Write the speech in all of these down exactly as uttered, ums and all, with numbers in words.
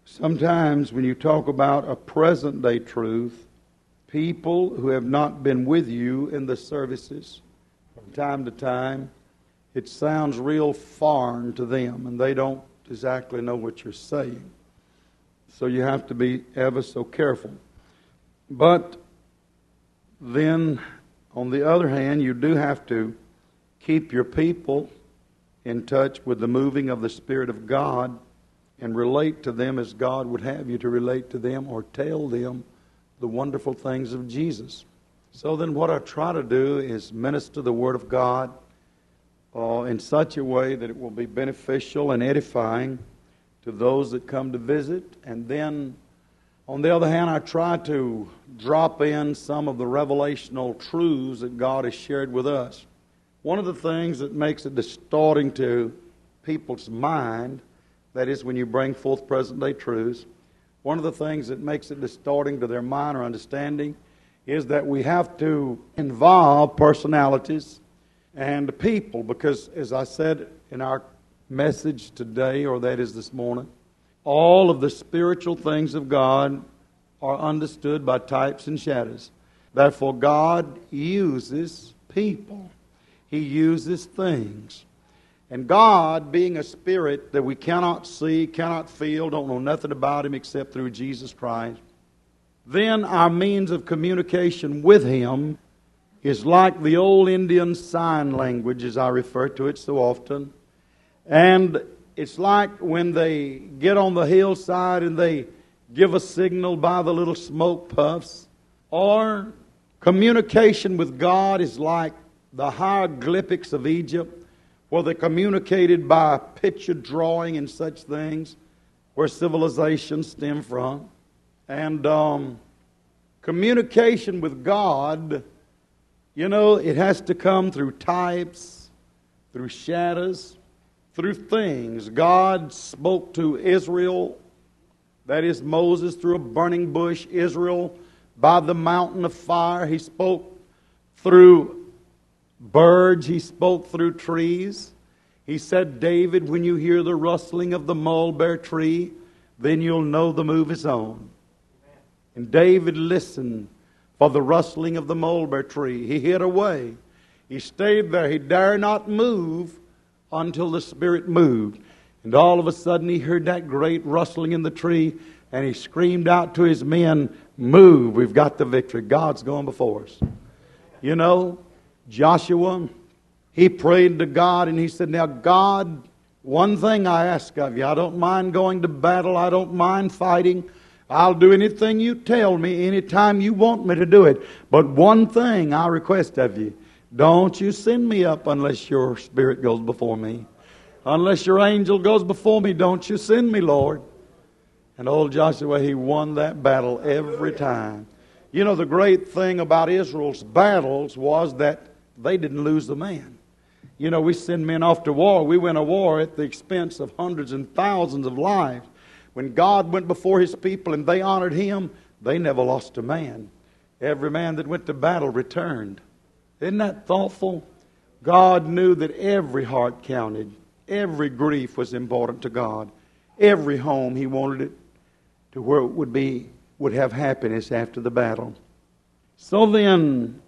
Sometimes when you talk about a present day truth, people who have not been with you in the services from time to time, it sounds real foreign to them, and they don't exactly know what you're saying. So you have to be ever so careful. But then, on the other hand, you do have to keep your people in touch with the moving of the Spirit of God and relate to them as God would have you to relate to them, or tell them the wonderful things of Jesus. So then what I try to do is minister the Word of God uh, in such a way that it will be beneficial and edifying to those that come to visit. And then, on the other hand, I try to drop in some of the revelational truths that God has shared with us. One of the things that makes it distorting to people's mind, that is when you bring forth present-day truths, one of the things that makes it distorting to their mind or understanding is that we have to involve personalities and people, because, as I said in our message today, or that is this morning, all of the spiritual things of God are understood by types and shadows. Therefore, God uses people. He uses things. And God, being a spirit that we cannot see, cannot feel, don't know nothing about Him except through Jesus Christ, then our means of communication with Him is like the old Indian sign language, as I refer to it so often. And it's like when they get on the hillside and they give a signal by the little smoke puffs. Or communication with God is like the hieroglyphics of Egypt, where they communicated by picture drawing and such things, where civilizations stem from. And um, communication with God, you know, it has to come through types, through shadows, through things. God spoke to Israel, that is Moses, through a burning bush. Israel by the mountain of fire. He spoke through birds. He spoke through trees. He said, David, when you hear the rustling of the mulberry tree, then you'll know the move is on. And David listened for the rustling of the mulberry tree. He hid away. He stayed there. He dared not move until the Spirit moved. And all of a sudden he heard that great rustling in the tree, and he screamed out to his men, move, we've got the victory. God's going before us. You know, Joshua, he prayed to God and he said, now God, one thing I ask of you, I don't mind going to battle, I don't mind fighting, I'll do anything you tell me, anytime you want me to do it. But one thing I request of you, don't you send me up unless your Spirit goes before me. Unless your angel goes before me, don't you send me, Lord. And old Joshua, he won that battle every time. You know, the great thing about Israel's battles was that they didn't lose the man. You know, we send men off to war. We win a war at the expense of hundreds and thousands of lives. When God went before His people and they honored Him, they never lost a man. Every man that went to battle returned. Isn't that thoughtful? God knew that every heart counted. Every grief was important to God. Every home He wanted it to where it would be, would have happiness after the battle. So then,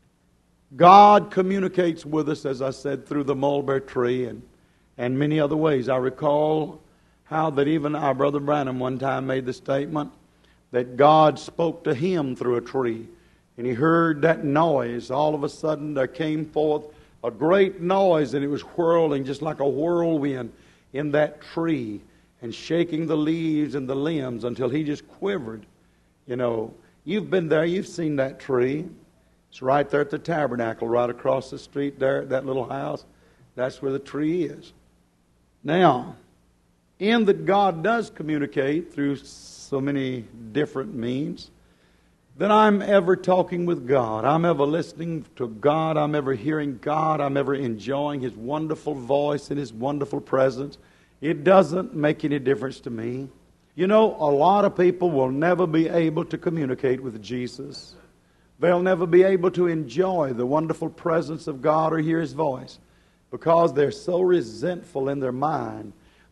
God communicates with us, as I said, through the mulberry tree and, and many other ways. I recall how that even our brother Branham one time made the statement that God spoke to him through a tree. And he heard that noise. All of a sudden there came forth a great noise, and it was whirling just like a whirlwind in that tree and shaking the leaves and the limbs until he just quivered. You know, you've been there, you've seen that tree. It's right there at the tabernacle, right across the street there, that little house. That's where the tree is. Now, in that God does communicate through so many different means, then I'm ever talking with God. I'm ever listening to God. I'm ever hearing God. I'm ever enjoying His wonderful voice and His wonderful presence. It doesn't make any difference to me. You know, a lot of people will never be able to communicate with Jesus. They'll never be able to enjoy the wonderful presence of God or hear His voice because they're so resentful in their mind.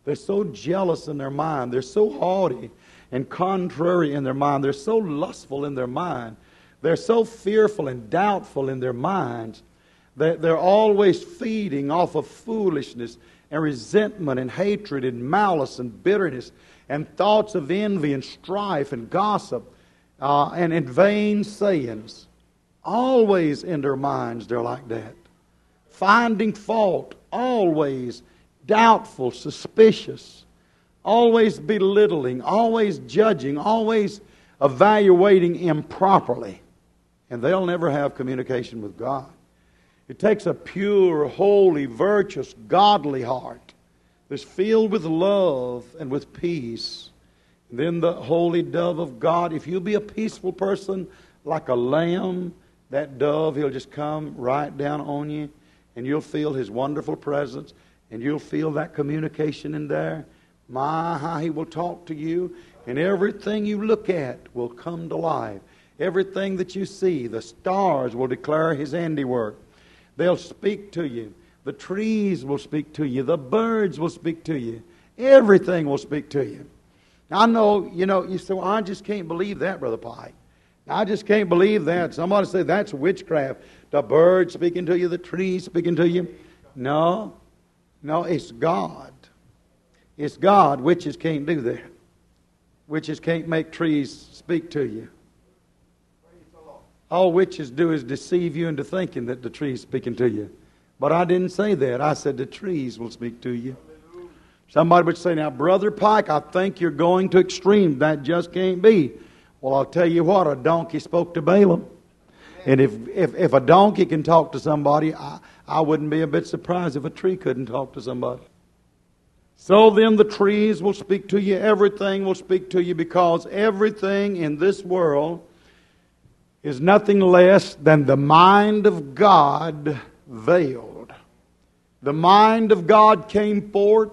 They're so jealous in their mind. They're so haughty and contrary in their mind. They're so lustful in their mind. They're so fearful and doubtful in their minds that they're always feeding off of foolishness and resentment and hatred and malice and bitterness and thoughts of envy and strife and gossip uh, and, and vain sayings. Always in their minds they're like that. Finding fault, always doubtful, suspicious, always belittling, always judging, always evaluating improperly. And they'll never have communication with God. It takes a pure, holy, virtuous, godly heart that's filled with love and with peace. And then the holy dove of God, if you'll be a peaceful person like a lamb, that dove, he'll just come right down on you, and you'll feel his wonderful presence, and you'll feel that communication in there. My, how he will talk to you, and everything you look at will come to life. Everything that you see, the stars will declare his handiwork. They'll speak to you. The trees will speak to you. The birds will speak to you. Everything will speak to you. I know, you know, you say, well, I just can't believe that, Brother Pike. I just can't believe that. Somebody say that's witchcraft. The birds speaking to you, the trees speaking to you. No, no, it's God. It's God. Witches can't do that. Witches can't make trees speak to you. All witches do is deceive you into thinking that the tree's speaking to you. But I didn't say that. I said the trees will speak to you. Somebody would say, now, Brother Pike, I think you're going to extreme. That just can't be. Well, I'll tell you what, a donkey spoke to Balaam. And if, if, if a donkey can talk to somebody, I, I wouldn't be a bit surprised if a tree couldn't talk to somebody. So then the trees will speak to you. Everything will speak to you, because everything in this world is nothing less than the mind of God veiled. The mind of God came forth,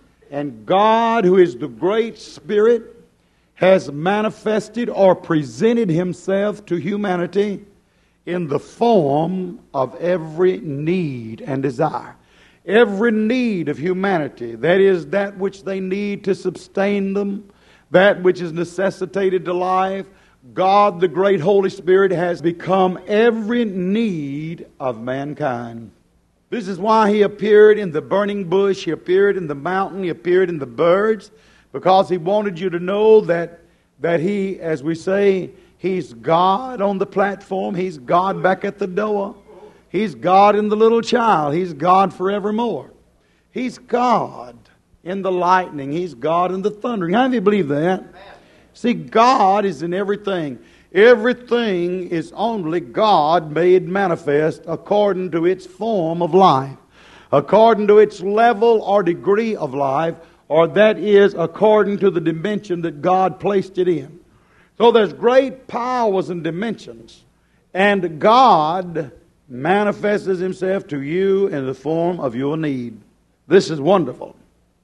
and God, who is the great Spirit, has manifested or presented himself to humanity in the form of every need and desire. Every need of humanity, that is, that which they need to sustain them, that which is necessitated to life, God, the great Holy Spirit, has become every need of mankind. This is why He appeared in the burning bush, He appeared in the mountain, He appeared in the birds, because He wanted you to know that, that He, as we say, He's God on the platform, He's God back at the door, He's God in the little child, He's God forevermore. He's God in the lightning, He's God in the thundering. How do you believe that? Amen. See, God is in everything. Everything is only God made manifest according to its form of life, according to its level or degree of life, or that is according to the dimension that God placed it in. So there's great powers and dimensions, and God manifests Himself to you in the form of your need. This is wonderful.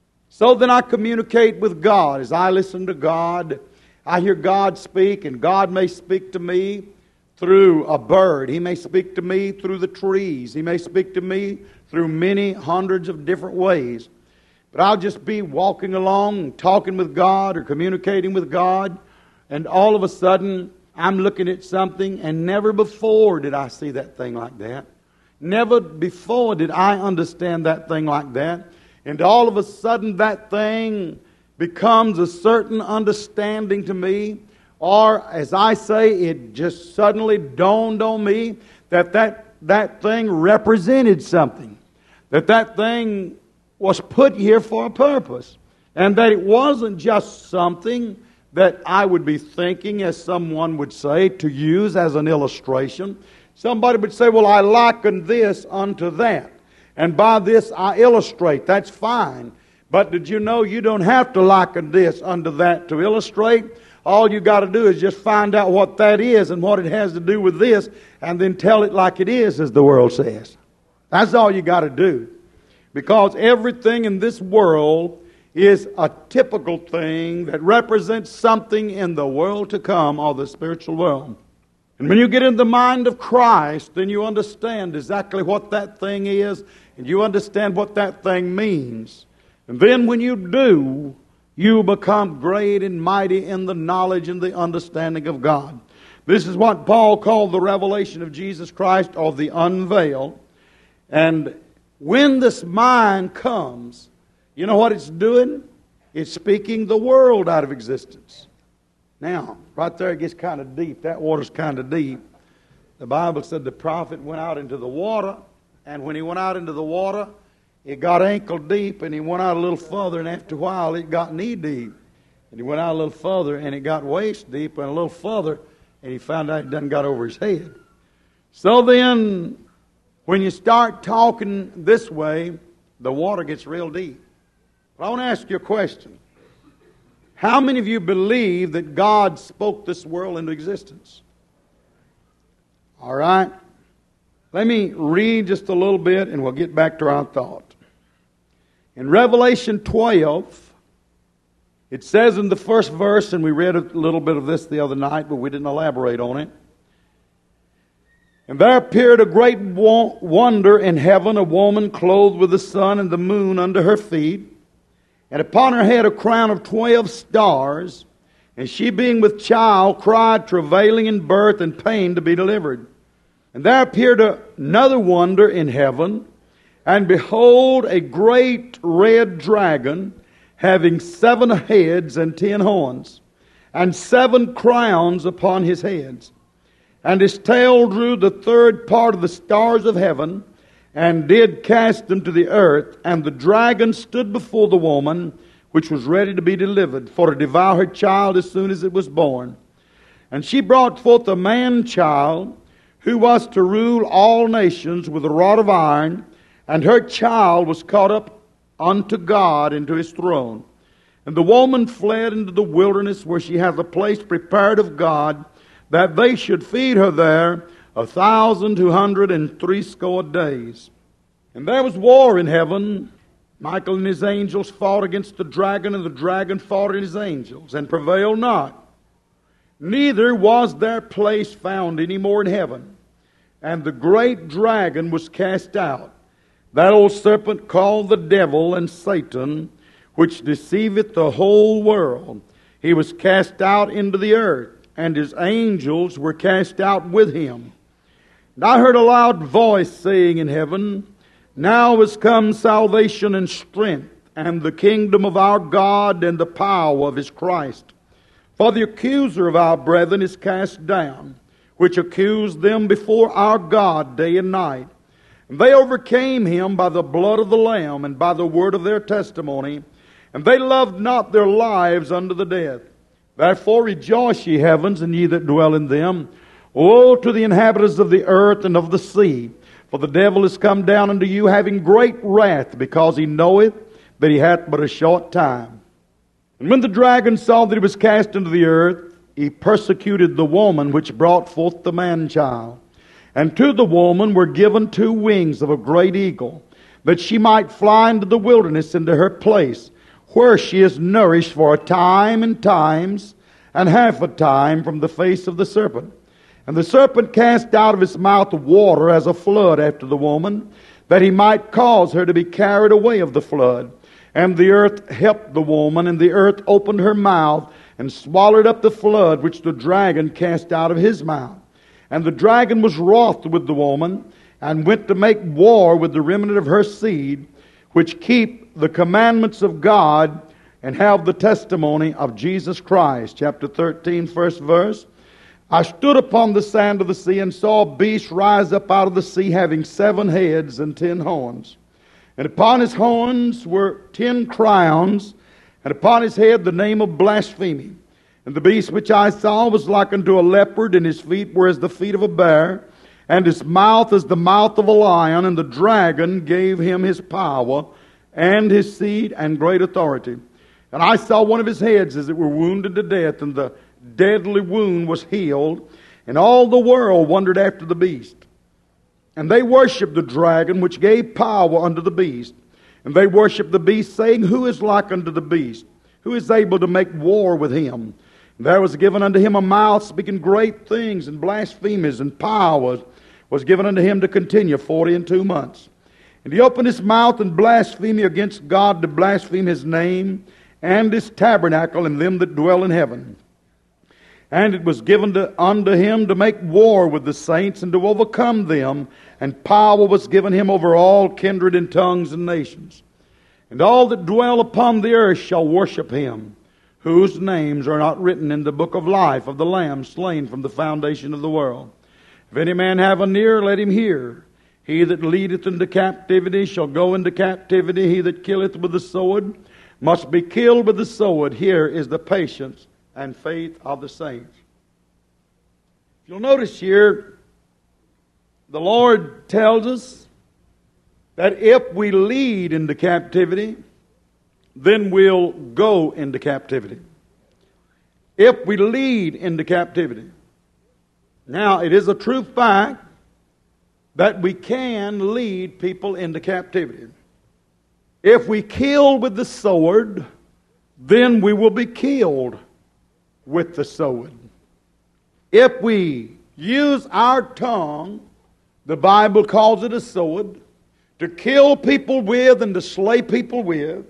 So then I communicate with God. As I listen to God, I hear God speak, and God may speak to me through a bird. He may speak to me through the trees. He may speak to me through many hundreds of different ways. But I'll just be walking along, talking with God or communicating with God, and all of a sudden I'm looking at something, and never before did I see that thing like that. Never before did I understand that thing like that. And all of a sudden that thing becomes a certain understanding to me, or as I say, it just suddenly dawned on me that that, that thing represented something, that that thing was put here for a purpose, and that it wasn't just something that I would be thinking, as someone would say, to use as an illustration. Somebody would say, well, I liken this unto that, and by this I illustrate. That's fine. But did you know you don't have to liken this unto that to illustrate? All you got to do is just find out what that is and what it has to do with this, and then tell it like it is, as the world says. That's all you got to do. Because everything in this world is a typical thing that represents something in the world to come, or the spiritual world. And when you get in the mind of Christ, then you understand exactly what that thing is, and you understand what that thing means. And then when you do, you become great and mighty in the knowledge and the understanding of God. This is what Paul called the revelation of Jesus Christ, or the unveiled. And when this mind comes, you know what it's doing? It's speaking the world out of existence. Now, right there it gets kind of deep. That water's kind of deep. The Bible said the prophet went out into the water, and when he went out into the water, it got ankle deep, and he went out a little further, and after a while it got knee deep. And he went out a little further, and it got waist deep, and a little further, and he found out it done got over his head. So then, when you start talking this way, the water gets real deep. But I want to ask you a question. How many of you believe that God spoke this world into existence? All right. Let me read just a little bit and we'll get back to our thought. In Revelation twelve, it says in the first verse, and we read a little bit of this the other night, but we didn't elaborate on it. And there appeared a great wonder in heaven, a woman clothed with the sun and the moon under her feet, and upon her head a crown of twelve stars. And she, being with child, cried, travailing in birth and pain to be delivered. And there appeared another wonder in heaven, and behold, a great red dragon, having seven heads and ten horns, and seven crowns upon his heads. And his tail drew the third part of the stars of heaven, and did cast them to the earth. And the dragon stood before the woman, which was ready to be delivered, for to devour her child as soon as it was born. And she brought forth a man-child, who was to rule all nations with a rod of iron, and her child was caught up unto God into his throne. And the woman fled into the wilderness, where she hath a place prepared of God, that they should feed her there a thousand two hundred and threescore days. And there was war in heaven. Michael and his angels fought against the dragon, and the dragon fought his angels, and prevailed not. Neither was their place found any more in heaven. And the great dragon was cast out, that old serpent called the devil and Satan, which deceiveth the whole world. He was cast out into the earth, and his angels were cast out with him. And I heard a loud voice saying in heaven, Now is come salvation and strength, and the kingdom of our God, and the power of his Christ. For the accuser of our brethren is cast down, which accused them before our God day and night. And they overcame him by the blood of the Lamb, and by the word of their testimony, and they loved not their lives unto the death. Therefore rejoice, ye heavens, and ye that dwell in them. Woe to the inhabitants of the earth and of the sea! For the devil is come down unto you, having great wrath, because he knoweth that he hath but a short time. And when the dragon saw that he was cast into the earth, he persecuted the woman which brought forth the man-child. And to the woman were given two wings of a great eagle, that she might fly into the wilderness, into her place, where she is nourished for a time and times, and half a time from the face of the serpent. And the serpent cast out of his mouth water as a flood after the woman, that he might cause her to be carried away of the flood. And the earth helped the woman, and the earth opened her mouth, and swallowed up the flood which the dragon cast out of his mouth. And the dragon was wroth with the woman, and went to make war with the remnant of her seed, which keep the commandments of God, and have the testimony of Jesus Christ. Chapter thirteen, first verse. I stood upon the sand of the sea, and saw a beast rise up out of the sea, having seven heads and ten horns. And upon his horns were ten crowns, and upon his head the name of blasphemy. And the beast which I saw was like unto a leopard, and his feet were as the feet of a bear, and his mouth as the mouth of a lion. And the dragon gave him his power, and his seed, and great authority. And I saw one of his heads as it were wounded to death, and the deadly wound was healed, and all the world wondered after the beast. And they worshipped the dragon, which gave power unto the beast. And they worshipped the beast, saying, Who is like unto the beast? Who is able to make war with him? And there was given unto him a mouth speaking great things, and blasphemies, and power was given unto him to continue forty and two months. And he opened his mouth in blasphemy against God, to blaspheme his name and his tabernacle and them that dwell in heaven. And it was given to, unto him to make war with the saints and to overcome them. And power was given him over all kindred and tongues and nations. And all that dwell upon the earth shall worship him, whose names are not written in the book of life of the Lamb slain from the foundation of the world. If any man have an ear, let him hear. He that leadeth into captivity shall go into captivity. He that killeth with the sword must be killed with the sword. Here is the patience and faith of the saints. You'll notice here, the Lord tells us that if we lead into captivity, then we'll go into captivity. If we lead into captivity. Now, it is a true fact that we can lead people into captivity. If we kill with the sword, then we will be killed with the sword. If we use our tongue, the Bible calls it a sword, to kill people with and to slay people with,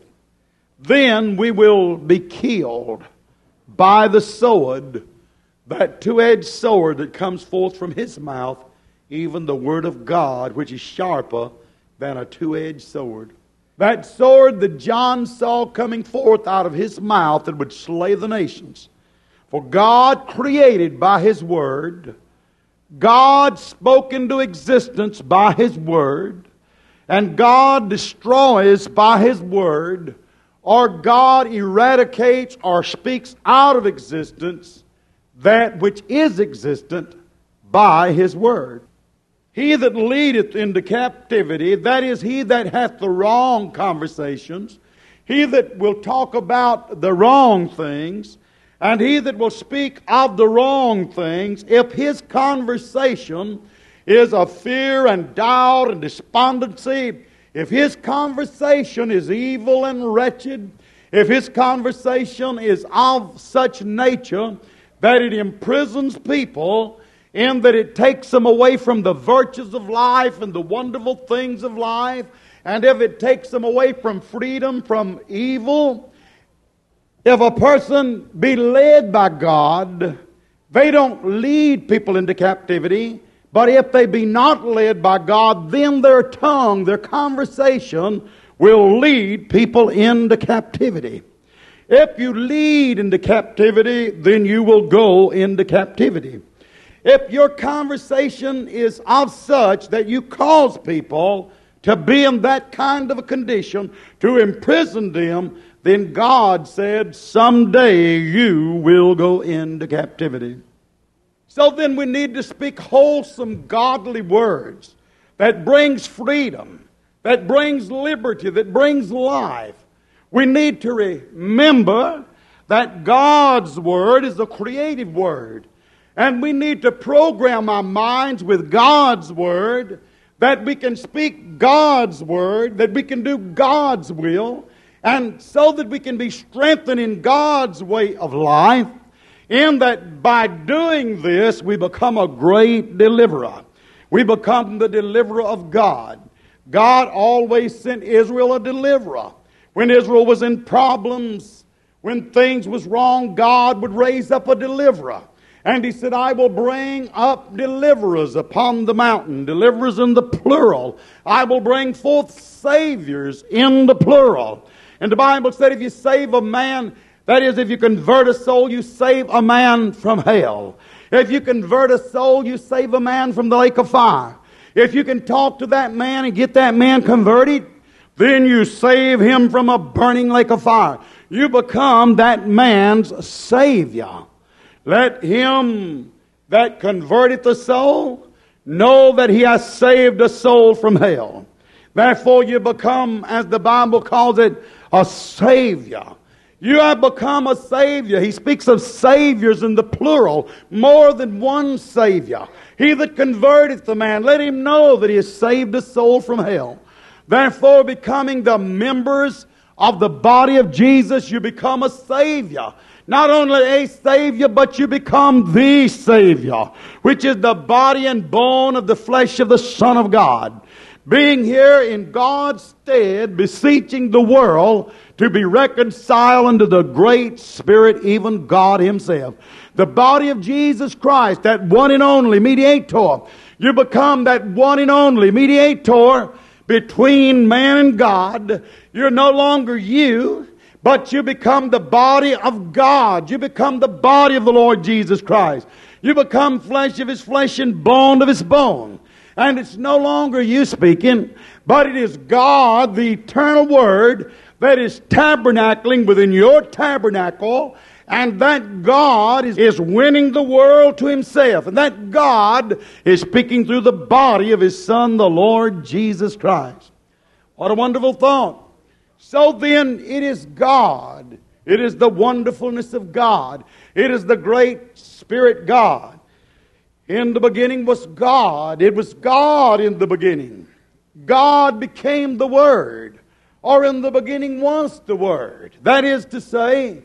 then we will be killed by the sword, that two-edged sword that comes forth from his mouth, even the word of God, which is sharper than a two-edged sword. That sword that John saw coming forth out of his mouth that would slay the nations. For God created by his word, God spoke into existence by his word, and God destroys by his word, or God eradicates or speaks out of existence that which is existent by his word. He that leadeth into captivity, that is, he that hath the wrong conversations, he that will talk about the wrong things, and he that will speak of the wrong things, if his conversation is of fear and doubt and despondency, if his conversation is evil and wretched, if his conversation is of such nature that it imprisons people, in that it takes them away from the virtues of life and the wonderful things of life, and if it takes them away from freedom from evil, if a person be led by God, they don't lead people into captivity. But if they be not led by God, then their tongue, their conversation will lead people into captivity. If you lead into captivity, then you will go into captivity. If your conversation is of such that you cause people to be in that kind of a condition, to imprison them, then God said, someday you will go into captivity. So then we need to speak wholesome, godly words that brings freedom, that brings liberty, that brings life. We need to remember that God's word is a creative word. And we need to program our minds with God's word, that we can speak God's word, that we can do God's will, and so that we can be strengthened in God's way of life, in that by doing this we become a great deliverer. We become the deliverer of God. God always sent Israel a deliverer. When Israel was in problems, when things was wrong, God would raise up a deliverer. And he said, I will bring up deliverers upon the mountain. Deliverers in the plural. I will bring forth saviors in the plural. And the Bible said if you save a man, that is, if you convert a soul, you save a man from hell. If you convert a soul, you save a man from the lake of fire. If you can talk to that man and get that man converted, then you save him from a burning lake of fire. You become that man's savior. Let him that converteth a soul know that he has saved a soul from hell. Therefore you become, as the Bible calls it, a savior. You have become a savior. He speaks of saviors in the plural, more than one savior. He that converteth the man, let him know that he has saved a soul from hell. Therefore, becoming the members of the body of Jesus, you become a savior. Not only a Savior, but you become the Savior, which is the body and bone of the flesh of the Son of God. being here in God's stead, beseeching the world to be reconciled unto the great Spirit, even God Himself. The body of Jesus Christ, that one and only mediator. You become that one and only mediator between man and God. You're no longer you, but you become the body of God. You become the body of the Lord Jesus Christ. You become flesh of His flesh and bone of His bone. And it's no longer you speaking, but it is God, the eternal Word, that is tabernacling within your tabernacle. And that God is, is winning the world to Himself. And that God is speaking through the body of His Son, the Lord Jesus Christ. What a wonderful thought. So then, it is God. It is the wonderfulness of God. It is the great Spirit God. In the beginning was God. It was God in the beginning. God became the Word. Or in the beginning was the Word. That is to say,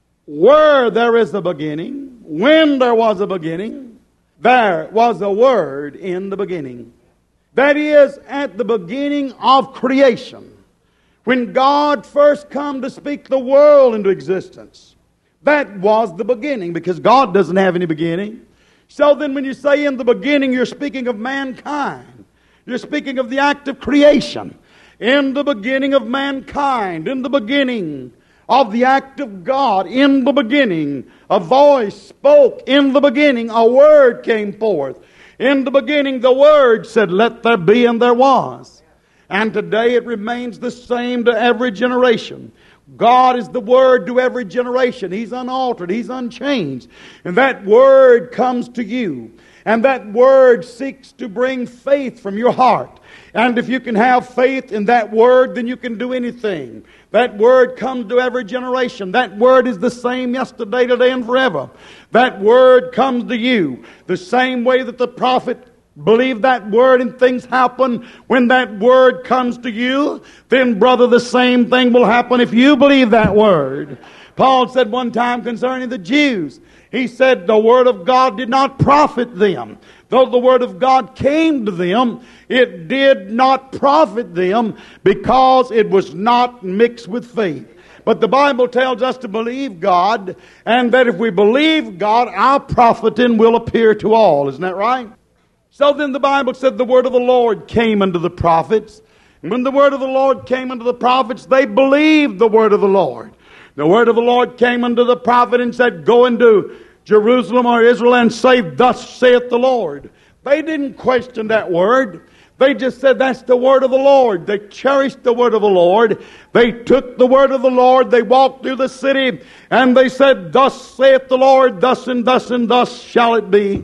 where there is a beginning, when there was a beginning, there was a Word in the beginning. That is, at the beginning of creation. When God first come to speak the world into existence. That was the beginning, because God doesn't have any beginning. So then when you say in the beginning, you're speaking of mankind. You're speaking of the act of creation. In the beginning of mankind, in the beginning of the act of God, in the beginning, a voice spoke. In the beginning, a word came forth. In the beginning, the Word said, "Let there be," and there was. And today it remains the same to every generation. God is the Word to every generation. He's unaltered. He's unchanged. And that Word comes to you. And that Word seeks to bring faith from your heart. And if you can have faith in that Word, then you can do anything. That Word comes to every generation. That Word is the same yesterday, today, and forever. That Word comes to you the same way that the prophet believed that Word and things happen. When that Word comes to you, then, brother, the same thing will happen if you believe that Word. Paul said one time concerning the Jews, he said the Word of God did not profit them. Though the Word of God came to them, it did not profit them because it was not mixed with faith. But the Bible tells us to believe God, and that if we believe God, our profiting will appear to all. Isn't that right? So then the Bible said the Word of the Lord came unto the prophets. And when the Word of the Lord came unto the prophets, they believed the Word of the Lord. The Word of the Lord came unto the prophet and said, "Go into Jerusalem or Israel and say, Thus saith the Lord." They didn't question that Word. They just said, that's the Word of the Lord. They cherished the Word of the Lord. They took the Word of the Lord. They walked through the city and they said, "Thus saith the Lord, thus and thus and thus shall it be."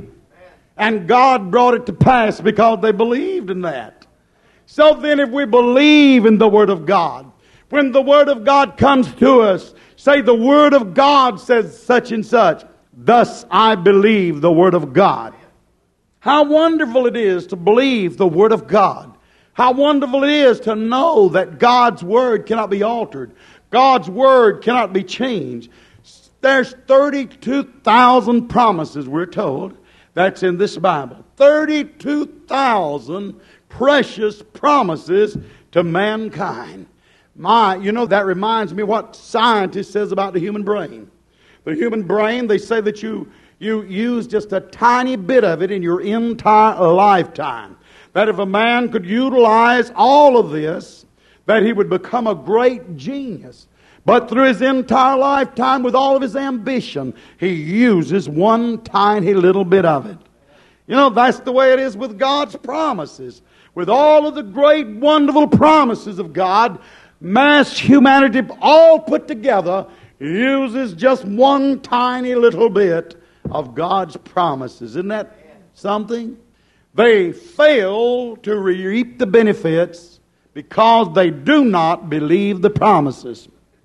And God brought it to pass because they believed in that. So then if we believe in the Word of God, when the Word of God comes to us, say the Word of God says such and such. Thus I believe the Word of God. How wonderful it is to believe the Word of God. How wonderful it is to know that God's Word cannot be altered. God's Word cannot be changed. There's thirty-two thousand promises, we're told, that's in this Bible. thirty-two thousand precious promises to mankind. My, you know, that reminds me what scientists says about the human brain. The human brain, they say that you, you use just a tiny bit of it in your entire lifetime. That if a man could utilize all of this, that he would become a great genius. But through his entire lifetime, with all of his ambition, he uses one tiny little bit of it. You know, that's the way it is with God's promises. With all of the great, wonderful promises of God, mass humanity all put together uses just one tiny little bit of God's promises. Isn't that something? They fail to reap the benefits because they do not believe the promises.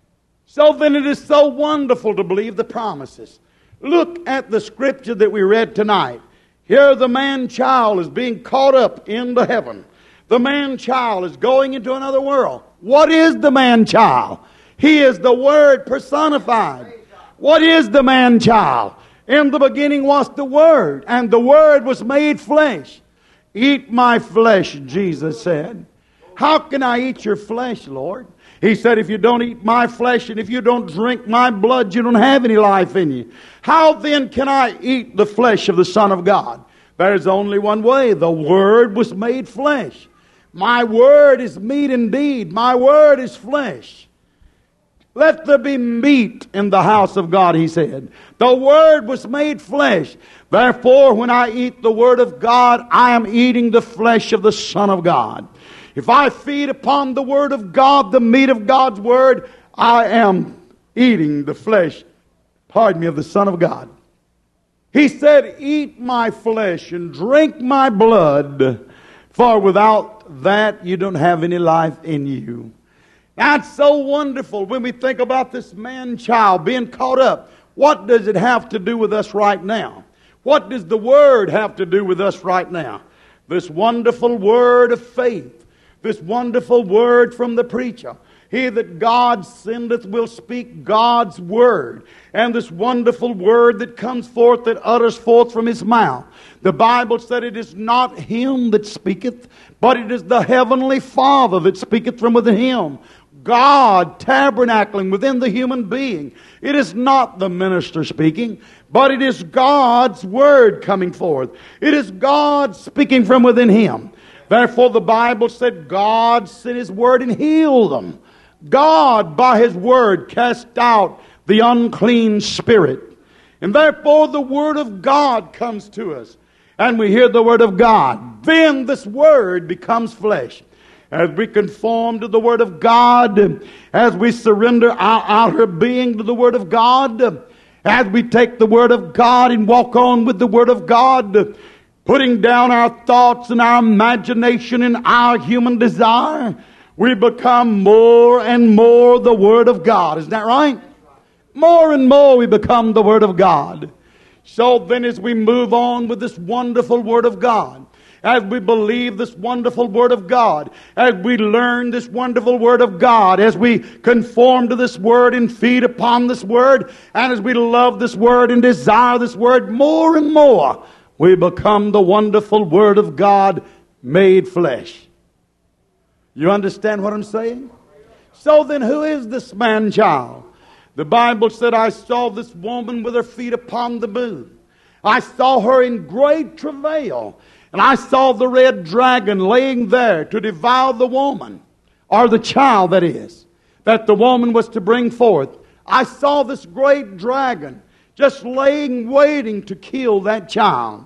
So then it is so wonderful to believe the promises. Look at the scripture that we read tonight. Here the man-child is being caught up into heaven. The man-child is going into another world. What is the man-child? He is the Word personified. What is the man-child? In the beginning was the Word, and the Word was made flesh. Eat my flesh, Jesus said. How can I eat your flesh, Lord? He said, if you don't eat my flesh and if you don't drink my blood, you don't have any life in you. How then can I eat the flesh of the Son of God? There's only one way. The Word was made flesh. My Word is meat indeed. My Word is flesh. Let there be meat in the house of God, he said. The Word was made flesh. Therefore, when I eat the Word of God, I am eating the flesh of the Son of God. If I feed upon the Word of God, the meat of God's Word, I am eating the flesh, pardon me, of the Son of God. He said, eat my flesh and drink my blood, for without that you don't have any life in you. That's so wonderful when we think about this man-child being caught up. What does it have to do with us right now? What does the Word have to do with us right now? This wonderful word of faith, this wonderful word from the preacher. He that God sendeth will speak God's word. And this wonderful word that comes forth, that utters forth from his mouth. The Bible said it is not him that speaketh, but it is the heavenly Father that speaketh from within him. God tabernacling within the human being. It is not the minister speaking, but it is God's word coming forth. It is God speaking from within him. Therefore the Bible said God sent his word and healed them. God by his word cast out the unclean spirit. And therefore the word of God comes to us. And we hear the word of God. Then this word becomes flesh. As we conform to the Word of God, as we surrender our outer being to the Word of God, as we take the Word of God and walk on with the Word of God, putting down our thoughts and our imagination and our human desire, we become more and more the Word of God. Isn't that right? More and more we become the Word of God. So then as we move on with this wonderful Word of God, as we believe this wonderful Word of God, as we learn this wonderful Word of God, as we conform to this Word and feed upon this Word, and as we love this Word and desire this Word more and more, we become the wonderful Word of God made flesh. You understand what I'm saying? So then who is this man-child? The Bible said, I saw this woman with her feet upon the moon. I saw her in great travail. And I saw the red dragon laying there to devour the woman, or the child that is, that the woman was to bring forth. I saw this great dragon just laying, waiting to kill that child.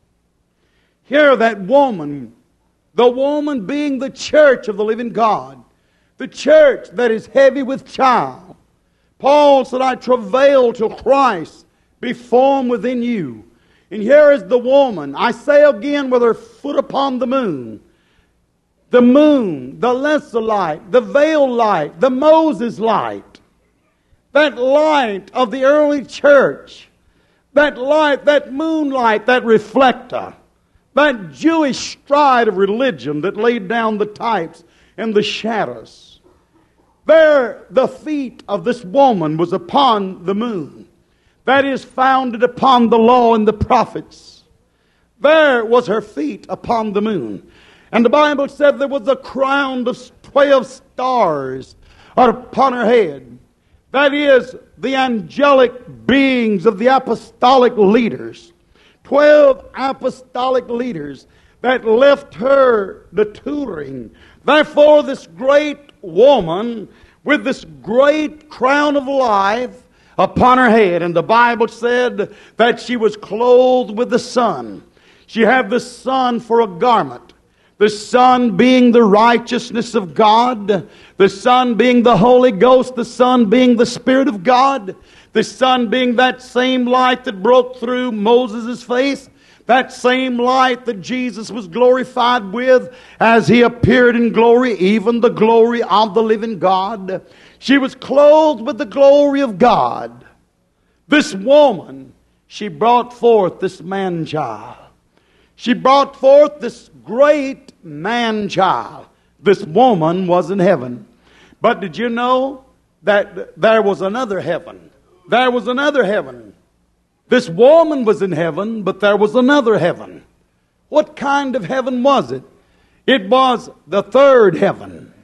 Here that woman, the woman being the church of the living God, the church that is heavy with child. Paul said, I travail till Christ be formed within you. And here is the woman, I say again, with her foot upon the moon. The moon, the lesser light, the veil light, the Moses light. That light of the early church. That light, that moonlight, that reflector. That Jewish stride of religion that laid down the types and the shadows. There, the feet of this woman was upon the moon. That is founded upon the law and the prophets. There was her feet upon the moon. And the Bible said there was a crown of twelve stars upon her head. That is the angelic beings of the apostolic leaders. Twelve apostolic leaders that left her the tutoring. Therefore this great woman with this great crown of life upon her head. And the Bible said that she was clothed with the sun. She had the sun for a garment. The sun being the righteousness of God. The sun being the Holy Ghost. The sun being the Spirit of God. The sun being that same light that broke through Moses' face. That same light that Jesus was glorified with as he appeared in glory, even the glory of the living God. She was clothed with the glory of God. This woman, she brought forth this man-child. She brought forth this great man-child. This woman was in heaven. But did you know that there was another heaven? There was another heaven. This woman was in heaven, but there was another heaven. What kind of heaven was it? It was the third heaven.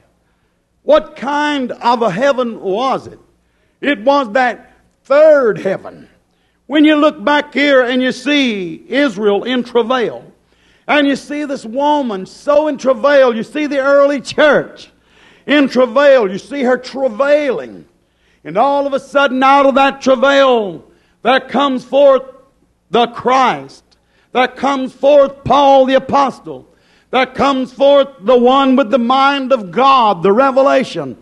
What kind of a heaven was it? It was that third heaven. When you look back here and you see Israel in travail, and you see this woman so in travail, you see the early church in travail, you see her travailing, and all of a sudden out of that travail there comes forth the Christ, there comes forth Paul the Apostle, there comes forth the one with the mind of God, the revelation.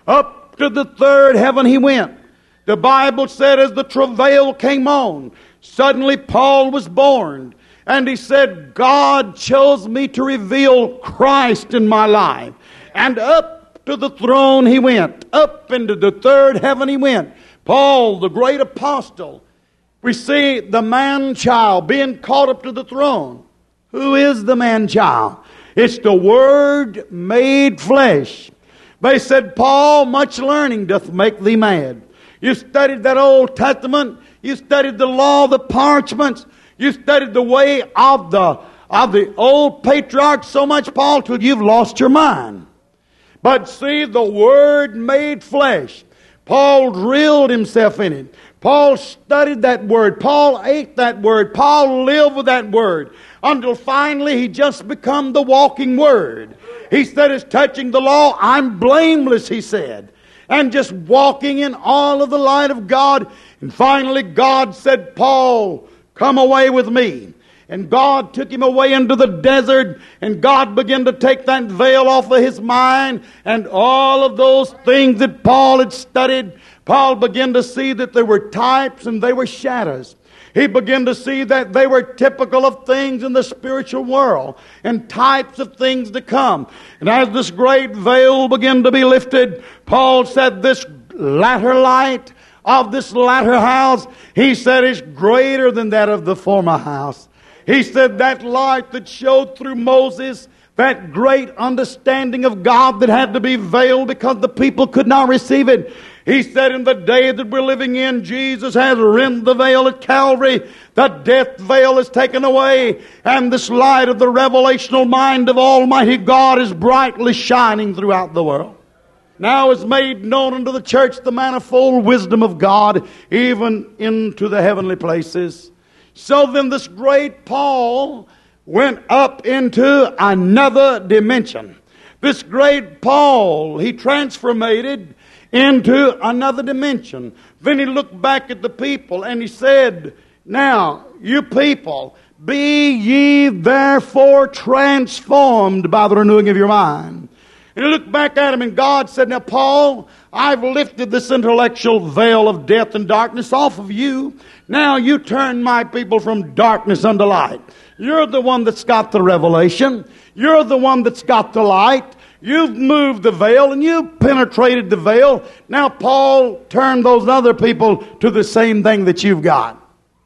Up to the third heaven he went. The Bible said as the travail came on, suddenly Paul was born. And he said, God chose me to reveal Christ in my life. And up to the throne he went. Up into the third heaven he went. Paul, the great apostle. We see the man-child being caught up to the throne. Who is the man-child? It's the Word made flesh. They said, Paul, much learning doth make thee mad. You studied that Old Testament. You studied the law, the parchments. You studied the way of the, of the old patriarchs so much, Paul, till you've lost your mind. But see, the Word made flesh. Paul drilled himself in it. Paul studied that Word. Paul ate that Word. Paul lived with that Word. Until finally he just become the walking Word. He said, as touching the law, I'm blameless, he said. And just walking in all of the light of God. And finally God said, Paul, come away with me. And God took him away into the desert. And God began to take that veil off of his mind. And all of those things that Paul had studied, Paul began to see that there were types and they were shadows. He began to see that they were typical of things in the spiritual world and types of things to come. And as this great veil began to be lifted, Paul said, this latter light of this latter house, he said, is greater than that of the former house. He said that light that showed through Moses, that great understanding of God that had to be veiled because the people could not receive it. He said in the day that we're living in, Jesus has rent the veil at Calvary. The death veil is taken away. And this light of the revelational mind of Almighty God is brightly shining throughout the world. Now is made known unto the church the manifold wisdom of God, even into the heavenly places. So then this great Paul went up into another dimension. This great Paul, he transformated into another dimension. Then he looked back at the people and he said, now, you people, be ye therefore transformed by the renewing of your mind. And he looked back at him and God said, now Paul, I've lifted this intellectual veil of death and darkness off of you. Now you turn my people from darkness unto light. You're the one that's got the revelation. You're the one that's got the light. You've moved the veil and you've penetrated the veil. Now Paul turned those other people to the same thing that you've got.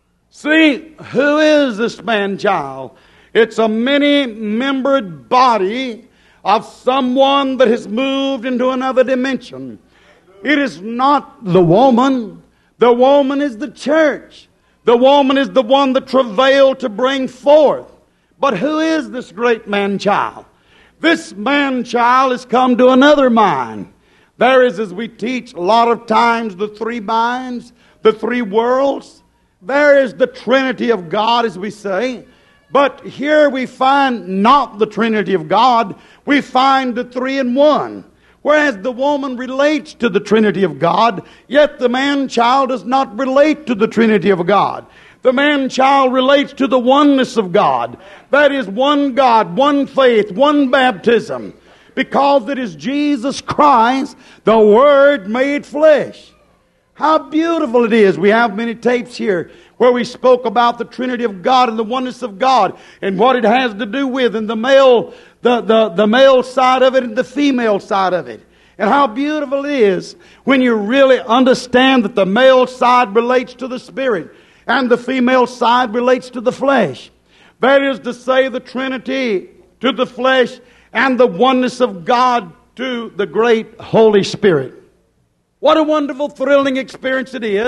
See, who is this man-child? It's a many-membered body of someone that has moved into another dimension. It is not the woman. The woman is the church. The woman is the one that travailed to bring forth. But who is this great man-child? This man-child has come to another mind. There is, as we teach a lot of times, the three minds, the three worlds. There is the Trinity of God, as we say. But here we find not the Trinity of God. We find the three in one. Whereas the woman relates to the Trinity of God, yet the man-child does not relate to the Trinity of God. The man-child relates to the oneness of God. That is one God, one faith, one baptism. Because it is Jesus Christ, the Word made flesh. How beautiful it is. We have many tapes here where we spoke about the Trinity of God and the oneness of God and what it has to do with, and the male, the, the, the male side of it and the female side of it. And how beautiful it is when you really understand that the male side relates to the Spirit and the female side relates to the flesh. That is to say, the Trinity to the flesh and the oneness of God to the great Holy Spirit. What a wonderful, thrilling experience it is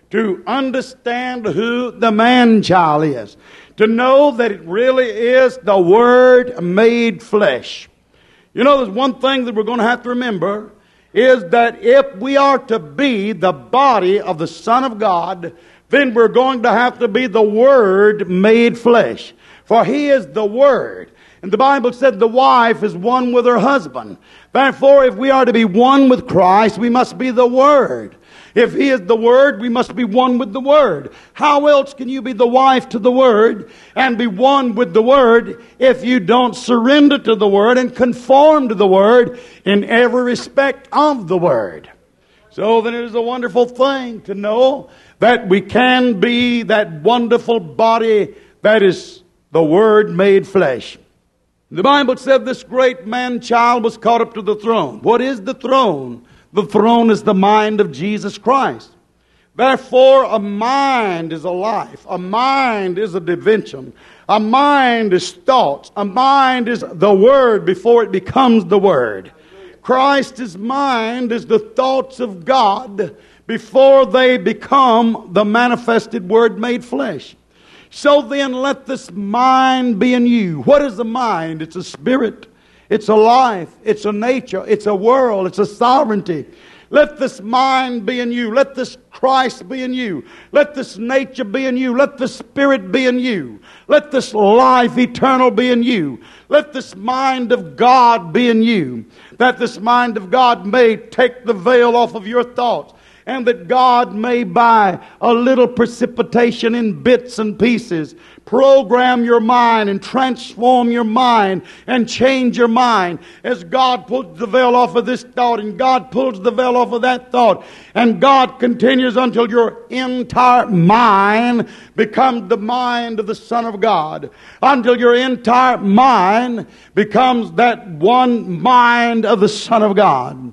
to understand who the man-child is, to know that it really is the Word made flesh. You know, there's one thing that we're going to have to remember, is that if we are to be the body of the Son of God, then we're going to have to be the Word made flesh. For He is the Word. And the Bible said the wife is one with her husband. Therefore, if we are to be one with Christ, we must be the Word. If He is the Word, we must be one with the Word. How else can you be the wife to the Word and be one with the Word if you don't surrender to the Word and conform to the Word in every respect of the Word? So then it is a wonderful thing to know that we can be that wonderful body that is the Word made flesh. The Bible said this great man-child was caught up to the throne. What is the throne? The throne is the mind of Jesus Christ. Therefore, a mind is a life. A mind is a dimension. A mind is thoughts. A mind is the Word before it becomes the Word. Christ's mind is the thoughts of God before they become the manifested Word made flesh. So then, let this mind be in you. What is the mind? It's a spirit. It's a life. It's a nature. It's a world. It's a sovereignty. Let this mind be in you. Let this Christ be in you. Let this nature be in you. Let this Spirit be in you. Let this life eternal be in you. Let this mind of God be in you. That this mind of God may take the veil off of your thoughts. And that God may, by a little precipitation in bits and pieces, program your mind and transform your mind and change your mind. As God pulls the veil off of this thought and God pulls the veil off of that thought. And God continues until your entire mind becomes the mind of the Son of God. Until your entire mind becomes that one mind of the Son of God.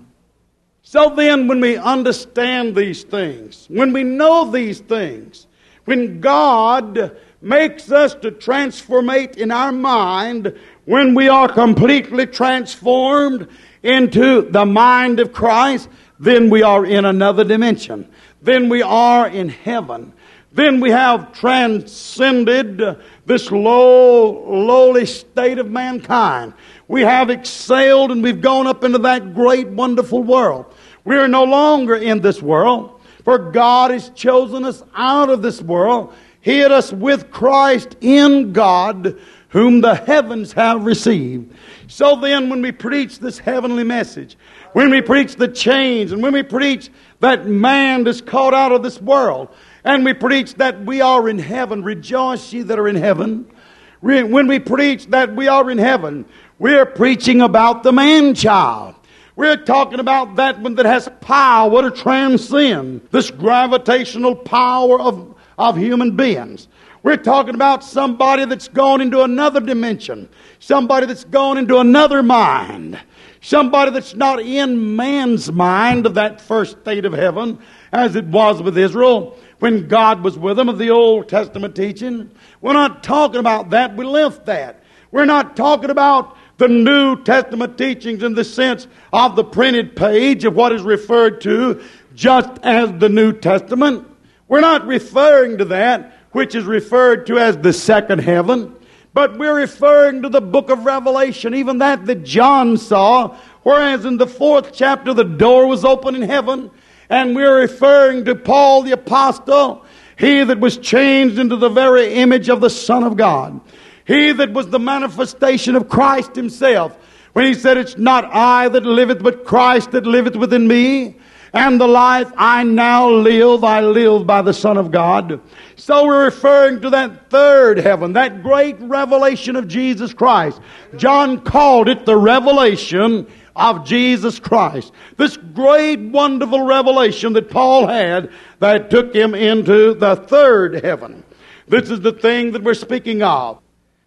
So then, when we understand these things, when we know these things, when God makes us to transformate in our mind, when we are completely transformed into the mind of Christ, then we are in another dimension. Then we are in heaven. Then we have transcended this low, lowly state of mankind. We have exhaled and we've gone up into that great, wonderful world. We are no longer in this world, for God has chosen us out of this world, hid us with Christ in God, whom the heavens have received. So then, when we preach this heavenly message, when we preach the change, and when we preach that man is called out of this world, and we preach that we are in heaven, rejoice ye that are in heaven. When we preach that we are in heaven, we're preaching about the man-child. We're talking about that one that has power to transcend this gravitational power of, of human beings. We're talking about somebody that's gone into another dimension. Somebody that's gone into another mind. Somebody that's not in man's mind of that first state of heaven, as it was with Israel when God was with them of the Old Testament teaching. We're not talking about that. We left that. We're not talking about the New Testament teachings in the sense of the printed page of what is referred to just as the New Testament. We're not referring to that which is referred to as the second heaven, but we're referring to the book of Revelation, even that that John saw, whereas in the fourth chapter the door was open in heaven, and we're referring to Paul the apostle, he that was changed into the very image of the Son of God. He that was the manifestation of Christ himself. When he said, it's not I that liveth, but Christ that liveth within me. And the life I now live, I live by the Son of God. So we're referring to that third heaven, that great revelation of Jesus Christ. John called it the revelation of Jesus Christ. This great, wonderful revelation that Paul had that took him into the third heaven. This is the thing that we're speaking of.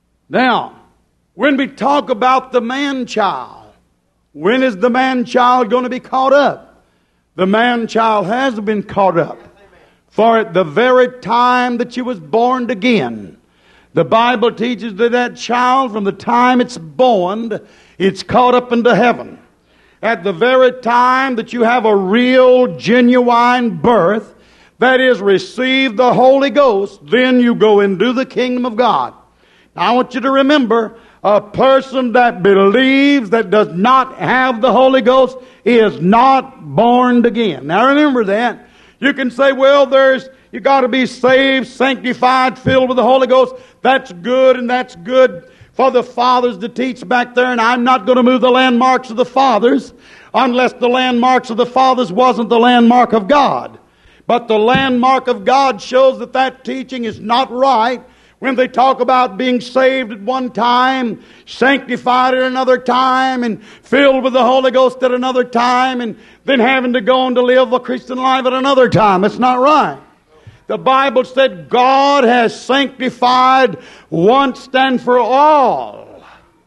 Now, when we talk about the man-child, when is the man-child going to be caught up? The man-child has been caught up. For at the very time that you was born again, the Bible teaches that that child, from the time it's born, it's caught up into heaven. At the very time that you have a real, genuine birth, that is, receive the Holy Ghost, then you go into the kingdom of God. Now, I want you to remember, a person that believes that does not have the Holy Ghost is not born again. Now remember that. You can say, well, there's, you got to be saved, sanctified, filled with the Holy Ghost. That's good, and that's good for the fathers to teach back there, and I'm not going to move the landmarks of the fathers unless the landmarks of the fathers wasn't the landmark of God. But the landmark of God shows that that teaching is not right. When they talk about being saved at one time, sanctified at another time, and filled with the Holy Ghost at another time, and then having to go on to live a Christian life at another time. It's not right. The Bible said God has sanctified once and for all,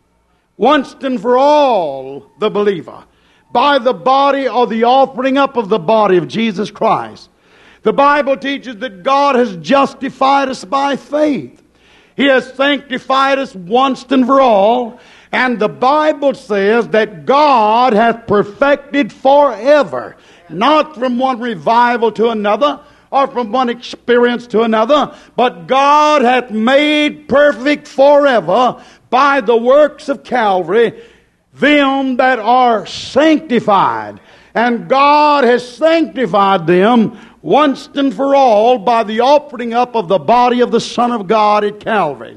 once and for all the believer, by the body or the offering up of the body of Jesus Christ. The Bible teaches that God has justified us by faith. He has sanctified us once and for all. And the Bible says that God hath perfected forever, not from one revival to another, or from one experience to another, but God hath made perfect forever by the works of Calvary them that are sanctified. And God has sanctified them once and for all by the offering up of the body of the Son of God at Calvary.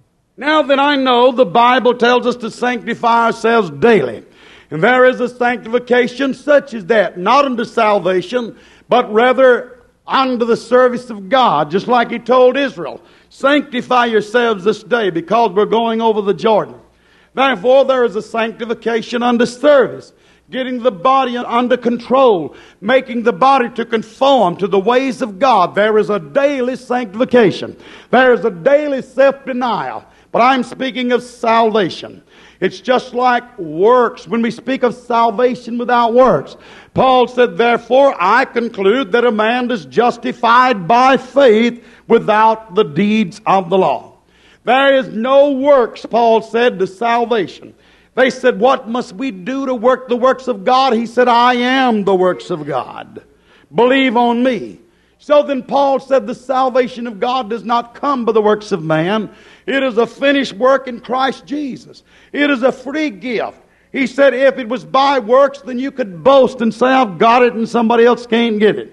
Now that I know the Bible tells us to sanctify ourselves daily, and there is a sanctification such as that, not unto salvation, but rather unto the service of God, just like He told Israel, sanctify yourselves this day because we're going over the Jordan. Therefore, there is a sanctification unto service, getting the body under control, making the body to conform to the ways of God. There is a daily sanctification. There is a daily self-denial. But I'm speaking of salvation. It's just like works when we speak of salvation without works. Paul said, therefore, I conclude that a man is justified by faith without the deeds of the law. There is no works, Paul said, to salvation. They said, what must we do to work the works of God? He said, I am the works of God. Believe on me. So then Paul said the salvation of God does not come by the works of man. It is a finished work in Christ Jesus. It is a free gift. He said if it was by works, then you could boast and say, I've got it and somebody else can't get it.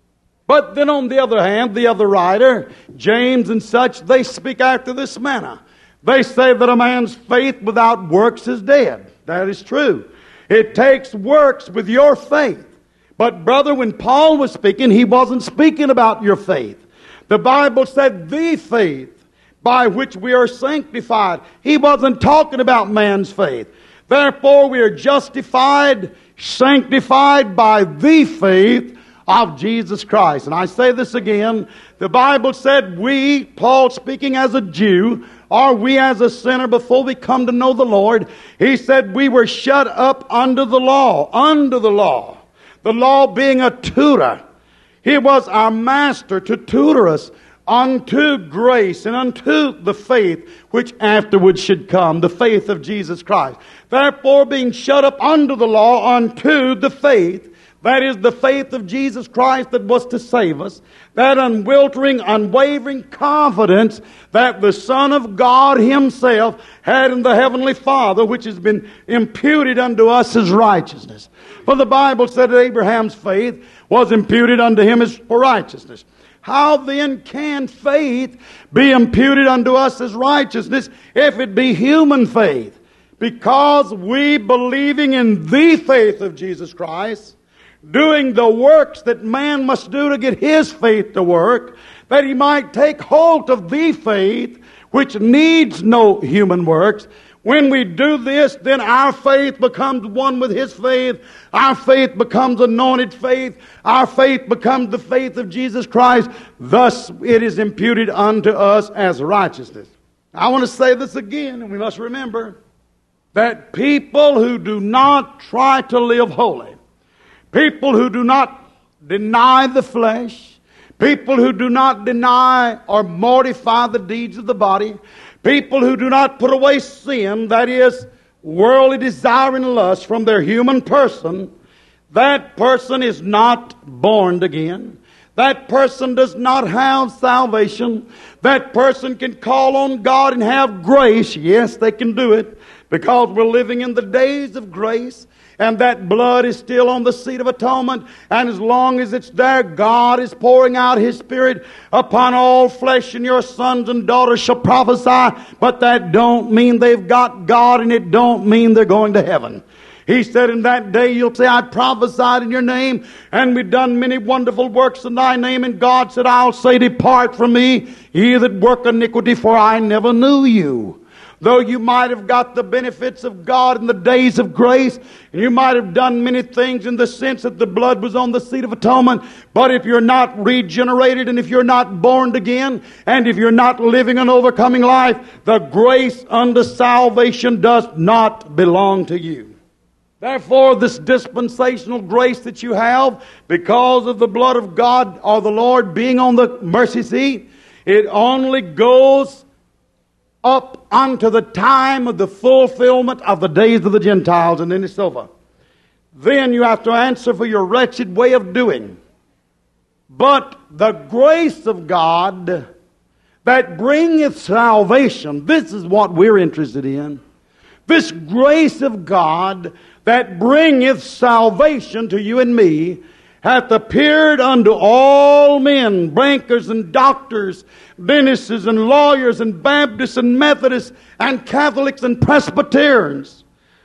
But then on the other hand, the other writer, James and such, they speak after this manner. They say that a man's faith without works is dead. That is true. It takes works with your faith. But brother, when Paul was speaking, he wasn't speaking about your faith. The Bible said the faith by which we are sanctified. He wasn't talking about man's faith. Therefore, we are justified, sanctified by the faith of Jesus Christ. And I say this again. The Bible said we, Paul speaking as a Jew, or we as a sinner before we come to know the Lord, he said we were shut up under the law, under the law. The law being a tutor. He was our master to tutor us unto grace and unto the faith which afterwards should come, the faith of Jesus Christ. Therefore, being shut up under the law unto the faith, that is the faith of Jesus Christ that was to save us, that unwiltering, unwavering confidence that the Son of God Himself had in the Heavenly Father, which has been imputed unto us as righteousness. For the Bible said that Abraham's faith was imputed unto him as for righteousness. How then can faith be imputed unto us as righteousness if it be human faith? Because we, believing in the faith of Jesus Christ, doing the works that man must do to get his faith to work, that he might take hold of the faith which needs no human works. When we do this, then our faith becomes one with His faith. Our faith becomes anointed faith. Our faith becomes the faith of Jesus Christ. Thus it is imputed unto us as righteousness. I want to say this again, and we must remember that people who do not try to live holy, people who do not deny the flesh, people who do not deny or mortify the deeds of the body, people who do not put away sin, that is, worldly desire and lust from their human person, that person is not born again. That person does not have salvation. That person can call on God and have grace. Yes, they can do it, because we're living in the days of grace. And that blood is still on the seat of atonement. And as long as it's there, God is pouring out His Spirit upon all flesh, and your sons and daughters shall prophesy. But that don't mean they've got God, and it don't mean they're going to heaven. He said, in that day you'll say, I prophesied in your name, and we've done many wonderful works in thy name. And God said, I'll say, depart from me, ye that work iniquity, for I never knew you. Though you might have got the benefits of God in the days of grace, and you might have done many things in the sense that the blood was on the seat of atonement, but if you're not regenerated, and if you're not born again, and if you're not living an overcoming life, the grace unto salvation does not belong to you. Therefore, this dispensational grace that you have, because of the blood of God or the Lord being on the mercy seat, it only goes up unto the time of the fulfillment of the days of the Gentiles, and then it's over. Then you have to answer for your wretched way of doing. But the grace of God that bringeth salvation, this is what we're interested in. This grace of God that bringeth salvation to you and me hath appeared unto all men, bankers and doctors, dentists and lawyers and Baptists and Methodists and Catholics and Presbyterians.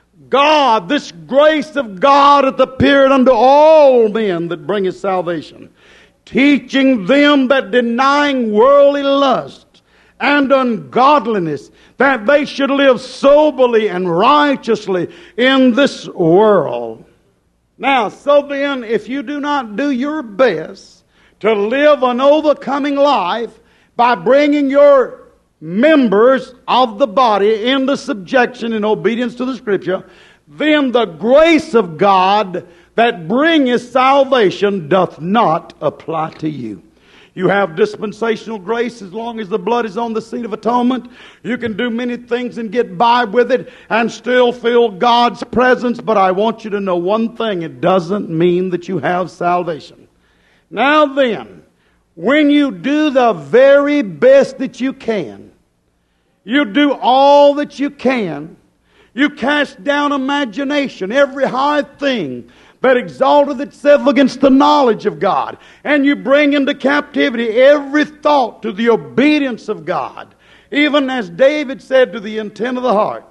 God, this grace of God hath appeared unto all men that bringeth salvation, teaching them that denying worldly lust and ungodliness, that they should live soberly and righteously in this world. Now, so then, if you do not do your best to live an overcoming life by bringing your members of the body into subjection and obedience to the Scripture, then the grace of God that bringeth salvation doth not apply to you. You have dispensational grace as long as the blood is on the seat of atonement. You can do many things and get by with it and still feel God's presence. But I want you to know one thing. It doesn't mean that you have salvation. Now then, when you do the very best that you can, you do all that you can, you cast down imagination, every high thing that exalteth itself against the knowledge of God, and you bring into captivity every thought to the obedience of God, even as David said, to the intent of the heart.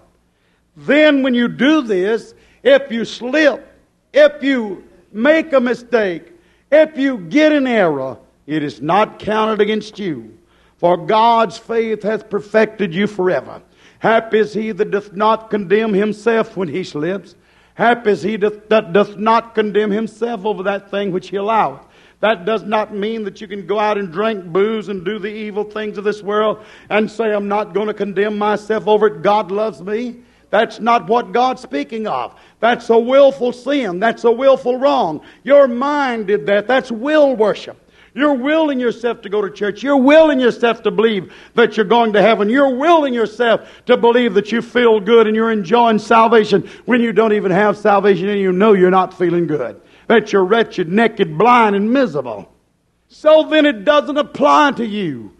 Then when you do this, if you slip, if you make a mistake, if you get an error, it is not counted against you, for God's faith hath perfected you forever. Happy is he that doth not condemn himself when he slips. Happy is he that doth not condemn himself over that thing which he alloweth. That does not mean that you can go out and drink booze and do the evil things of this world and say, I'm not going to condemn myself over it. God loves me. That's not what God's speaking of. That's a willful sin. That's a willful wrong. Your mind did that. That's will worship. You're willing yourself to go to church. You're willing yourself to believe that you're going to heaven. You're willing yourself to believe that you feel good and you're enjoying salvation when you don't even have salvation and you know you're not feeling good. That you're wretched, naked, blind, and miserable. So then it doesn't apply to you.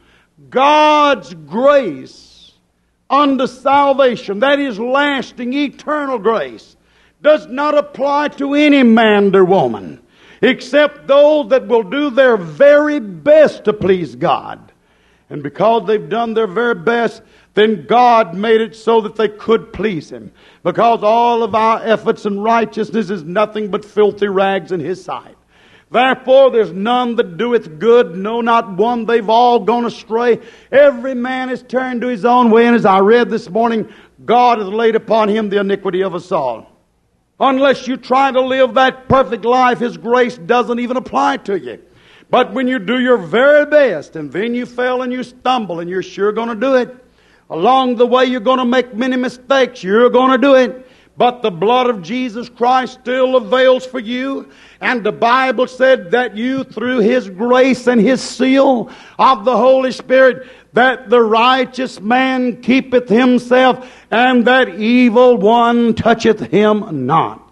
God's grace unto salvation, that is lasting, eternal grace, does not apply to any man or woman, except those that will do their very best to please God. And because they've done their very best, then God made it so that they could please Him. Because all of our efforts and righteousness is nothing but filthy rags in His sight. Therefore there's none that doeth good, no, not one. They've all gone astray. Every man is turned to his own way. And as I read this morning, God has laid upon him the iniquity of us all. Unless you try to live that perfect life, His grace doesn't even apply to you. But when you do your very best, and then you fail and you stumble, and you're sure going to do it. Along the way, you're going to make many mistakes. You're going to do it. But the blood of Jesus Christ still avails for you. And the Bible said that you, through His grace and His seal of the Holy Spirit, that the righteous man keepeth himself, and that evil one toucheth him not.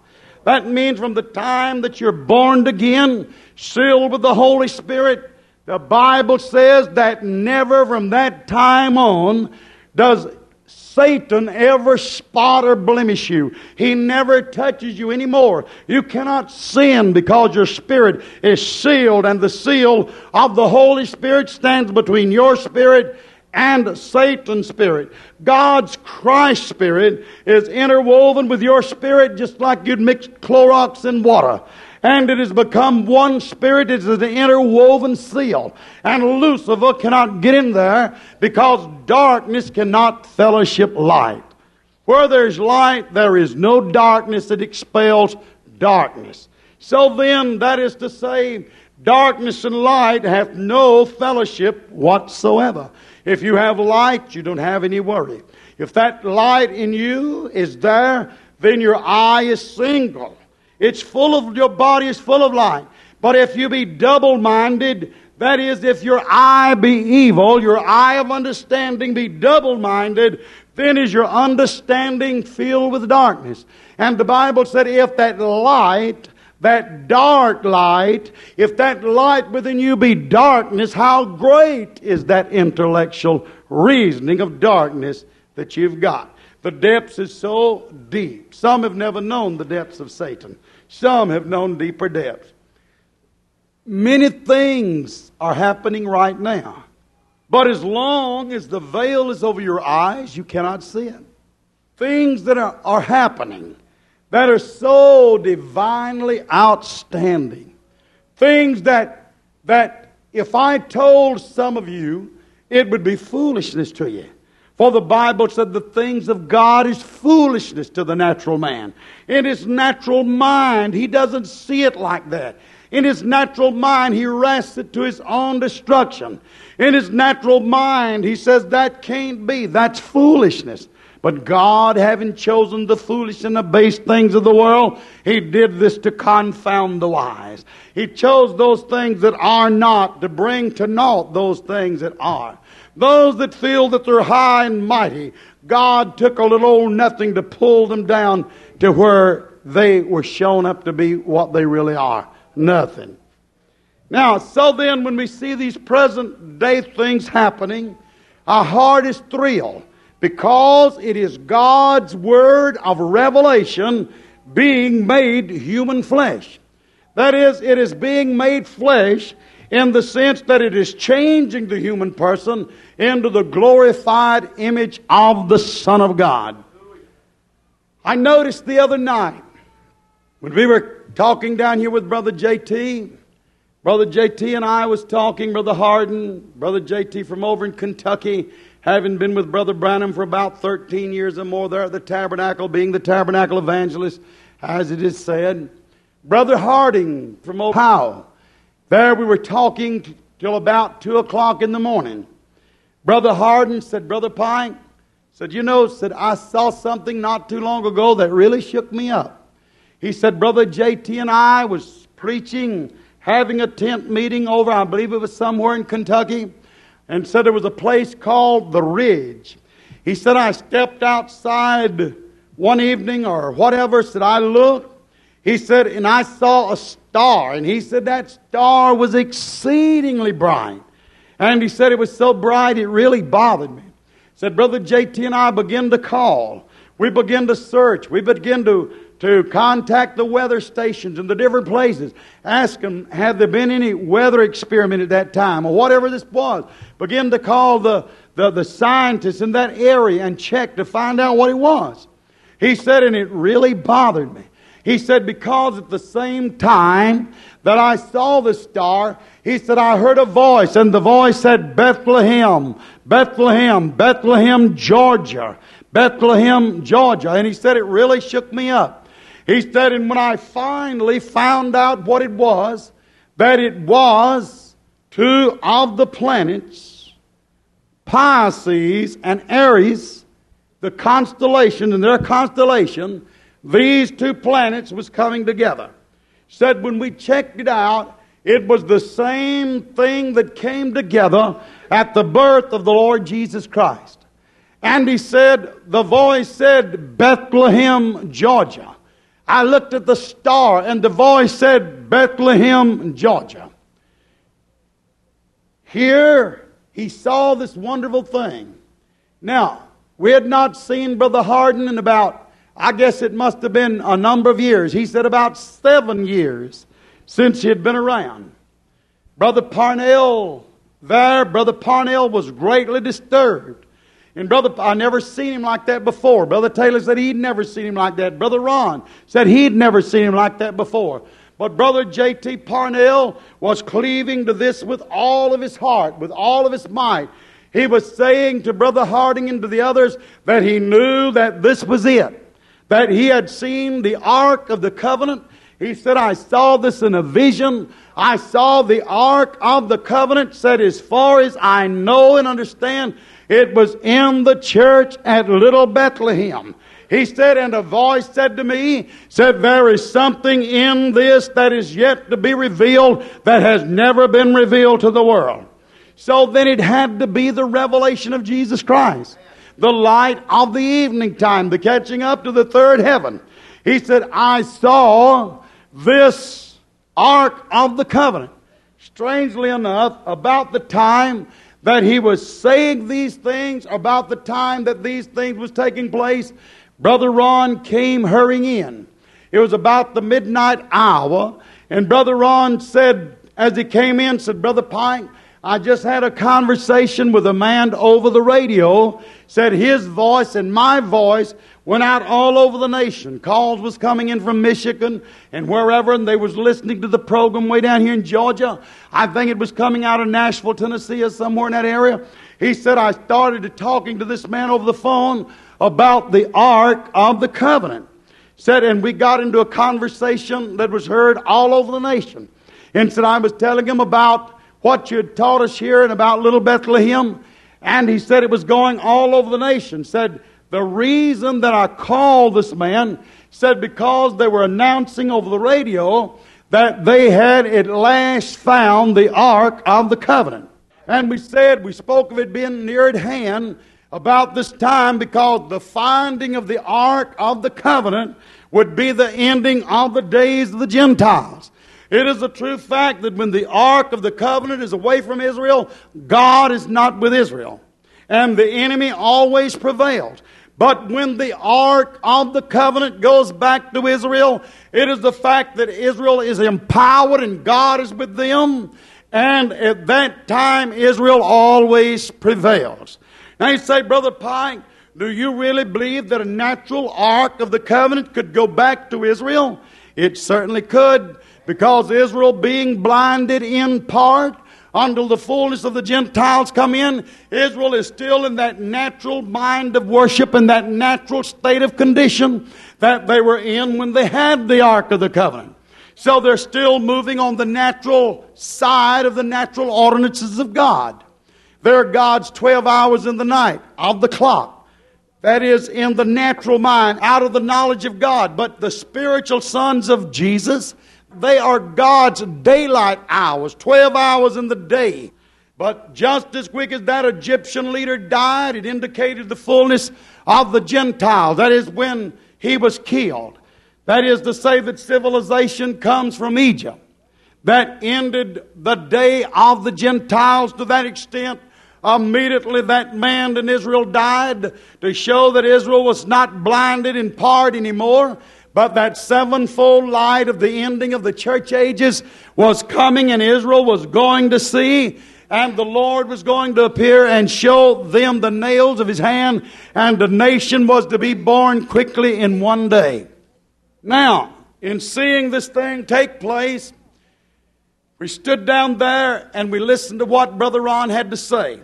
That means from the time that you're born again, sealed with the Holy Spirit, the Bible says that never from that time on does Satan ever spot or blemish you. He never touches you anymore. You cannot sin because your spirit is sealed, and the seal of the Holy Spirit stands between your spirit and Satan's spirit. God's Christ spirit is interwoven with your spirit just like you'd mix Clorox and water. And it has become one spirit. It is an interwoven seal. And Lucifer cannot get in there because darkness cannot fellowship light. Where there's light, there is no darkness that expels darkness. So then, that is to say, darkness and light have no fellowship whatsoever. If you have light, you don't have any worry. If that light in you is there, then your eye is single. It's full of, your body is full of light. But if you be double-minded, that is, if your eye be evil, your eye of understanding be double-minded, then is your understanding filled with darkness. And the Bible said if that light, that dark light, if that light within you be darkness, how great is that intellectual reasoning of darkness that you've got. The depths is so deep. Some have never known the depths of Satan. Some have known deeper depths. Many things are happening right now. But as long as the veil is over your eyes, you cannot see it. Things that are, are happening that are so divinely outstanding. Things that, that if I told some of you, it would be foolishness to you. For the Bible said the things of God is foolishness to the natural man. In his natural mind, he doesn't see it like that. In his natural mind, he wrests it to his own destruction. In his natural mind, he says that can't be. That's foolishness. But God, having chosen the foolish and the base things of the world, He did this to confound the wise. He chose those things that are not to bring to naught those things that are. Those that feel that they're high and mighty, God took a little old nothing to pull them down to where they were shown up to be what they really are. Nothing. Now, so then when we see these present day things happening, our heart is thrilled because it is God's word of revelation being made human flesh. That is, it is being made flesh in the sense that it is changing the human person into the glorified image of the Son of God. I noticed the other night when we were talking down here with Brother J T, Brother J T and I was talking, Brother Harden, Brother J T from over in Kentucky, having been with Brother Branham for about thirteen years or more there at the tabernacle, being the tabernacle evangelist, as it is said. Brother Harding from Ohio. There we were talking t- till about two o'clock in the morning. Brother Harding said, Brother Pike, said, you know, said, I saw something not too long ago that really shook me up. He said, Brother J T and I was preaching, having a tent meeting over, I believe it was somewhere in Kentucky, and said there was a place called The Ridge. He said, I stepped outside one evening or whatever, said, I looked. He said, and I saw a star. And he said that star was exceedingly bright. And he said it was so bright it really bothered me. Said, Brother J T and I began to call. We began to search. We began to, to contact the weather stations in the different places. Ask them, had there been any weather experiment at that time or whatever this was. Begin to call the, the, the scientists in that area and check to find out what it was. He said, and it really bothered me. He said, because at the same time that I saw the star, he said, I heard a voice, and the voice said, Bethlehem, Bethlehem, Bethlehem, Georgia, Bethlehem, Georgia. And he said, it really shook me up. He said, and when I finally found out what it was, that it was two of the planets, Pisces and Aries, the constellation, and their constellation, these two planets was coming together. Said when we checked it out, it was the same thing that came together at the birth of the Lord Jesus Christ. And he said, the voice said, Bethlehem, Georgia. I looked at the star, and the voice said, Bethlehem, Georgia. Here, he saw this wonderful thing. Now, we had not seen Brother Hardin in about, I guess it must have been a number of years. He said about seven years since he had been around. Brother Parnell there, Brother Parnell was greatly disturbed. And Brother, I never seen him like that before. Brother Taylor said he'd never seen him like that. Brother Ron said he'd never seen him like that before. But Brother J T Parnell was cleaving to this with all of his heart, with all of his might. He was saying to Brother Harding and to the others that he knew that this was it. That he had seen the Ark of the Covenant. He said, I saw this in a vision. I saw the Ark of the Covenant. Said, as far as I know and understand, it was in the church at Little Bethlehem. He said, and a voice said to me, said, there is something in this that is yet to be revealed that has never been revealed to the world. So then it had to be the revelation of Jesus Christ. The light of the evening time, the catching up to the third heaven. He said, I saw this Ark of the Covenant. Strangely enough, about the time that he was saying these things, about the time that these things was taking place, Brother Ron came hurrying in. It was about the midnight hour, and Brother Ron said, as he came in, said, Brother Pike, I just had a conversation with a man over the radio. Said his voice and my voice went out all over the nation. Calls was coming in from Michigan and wherever, and they was listening to the program way down here in Georgia. I think it was coming out of Nashville, Tennessee, or somewhere in that area. He said, I started talking to this man over the phone about the Ark of the Covenant. Said, and we got into a conversation that was heard all over the nation. And said, I was telling him about what you had taught us here and about Little Bethlehem. And he said it was going all over the nation. Said, the reason that I called this man, said because they were announcing over the radio that they had at last found the Ark of the Covenant. And we said, we spoke of it being near at hand about this time because the finding of the Ark of the Covenant would be the ending of the days of the Gentiles. It is a true fact that when the Ark of the Covenant is away from Israel, God is not with Israel. And the enemy always prevails. But when the Ark of the Covenant goes back to Israel, it is the fact that Israel is empowered and God is with them. And at that time, Israel always prevails. Now you say, Brother Pike, do you really believe that a natural Ark of the Covenant could go back to Israel? It certainly could. Because Israel being blinded in part until the fullness of the Gentiles come in, Israel is still in that natural mind of worship and that natural state of condition that they were in when they had the Ark of the Covenant. So they're still moving on the natural side of the natural ordinances of God. They're God's twelve hours in the night of the clock. That is in the natural mind, out of the knowledge of God. But the spiritual sons of Jesus, they are God's daylight hours, twelve hours in the day. But just as quick as that Egyptian leader died, it indicated the fullness of the Gentiles. That is when he was killed. That is to say that civilization comes from Egypt. That ended the day of the Gentiles to that extent. Immediately that man in Israel died to show that Israel was not blinded in part anymore. But that sevenfold light of the ending of the church ages was coming, and Israel was going to see, and the Lord was going to appear and show them the nails of His hand, and the nation was to be born quickly in one day. Now, in seeing this thing take place, we stood down there and we listened to what Brother Ron had to say.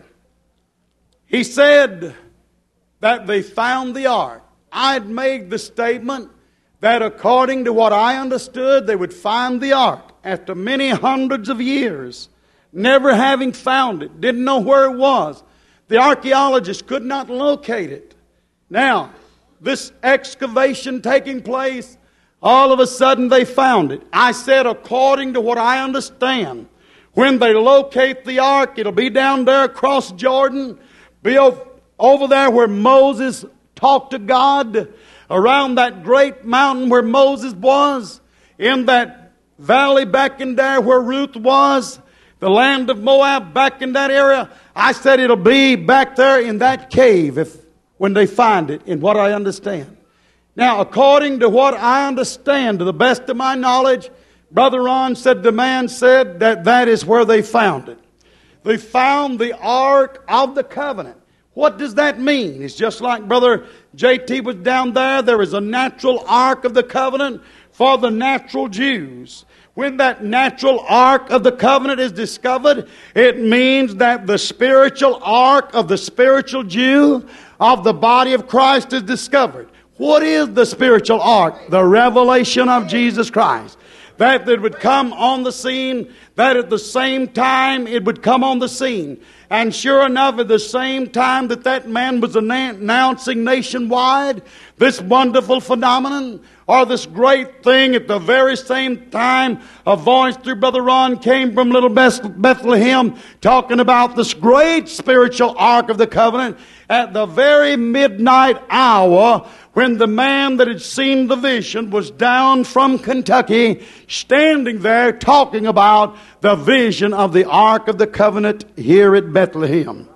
He said that they found the ark. I had made the statement that according to what I understood, they would find the ark after many hundreds of years, never having found it, didn't know where it was. The archaeologists could not locate it. Now, this excavation taking place, all of a sudden they found it. I said, according to what I understand, when they locate the ark, it'll be down there across Jordan, be over there where Moses talked to God. around that great mountain where Moses was, in that valley back in there where Ruth was, the land of Moab back in that area. I said it'll be back there in that cave if when they find it, in what I understand. Now, according to what I understand, to the best of my knowledge, Brother Ron said the man said that that is where they found it. They found the Ark of the Covenant. What does that mean? It's just like Brother J T was down there. There is a natural Ark of the Covenant for the natural Jews. When that natural Ark of the Covenant is discovered, it means that the spiritual Ark of the spiritual Jew of the body of Christ is discovered. What is the spiritual Ark? The revelation of Jesus Christ. That it would come on the scene, that at the same time it would come on the scene. And sure enough, at the same time that that man was announcing nationwide this wonderful phenomenon, or this great thing, at the very same time, a voice through Brother Ron came from little Bethlehem talking about this great spiritual Ark of the Covenant at the very midnight hour when the man that had seen the vision was down from Kentucky, standing there talking about the vision of the Ark of the Covenant here at Bethlehem.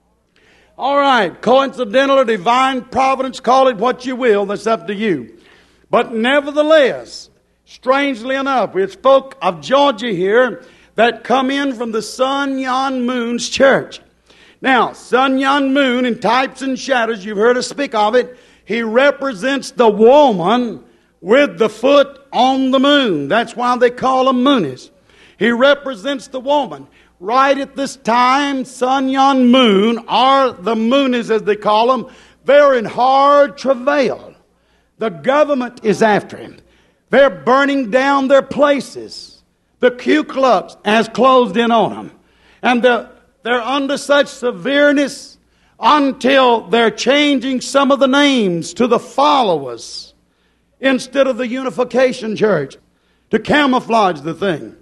All right, coincidental or divine providence, call it what you will, that's up to you. But nevertheless, strangely enough, we spoke of Georgia here that come in from the Sun Yon Moon's church. Now, Sun Yon Moon in types and shadows, you've heard us speak of it. He represents the woman with the foot on the moon. That's why they call him Moonies. He represents the woman. Right at this time, Sun Yon Moon, or the Moonies as they call them, they're in hard travail. The government is after him. They're burning down their places. The Ku Klux has closed in on them. And they're, they're under such severeness until they're changing some of the names to the followers instead of the Unification Church to camouflage the thing.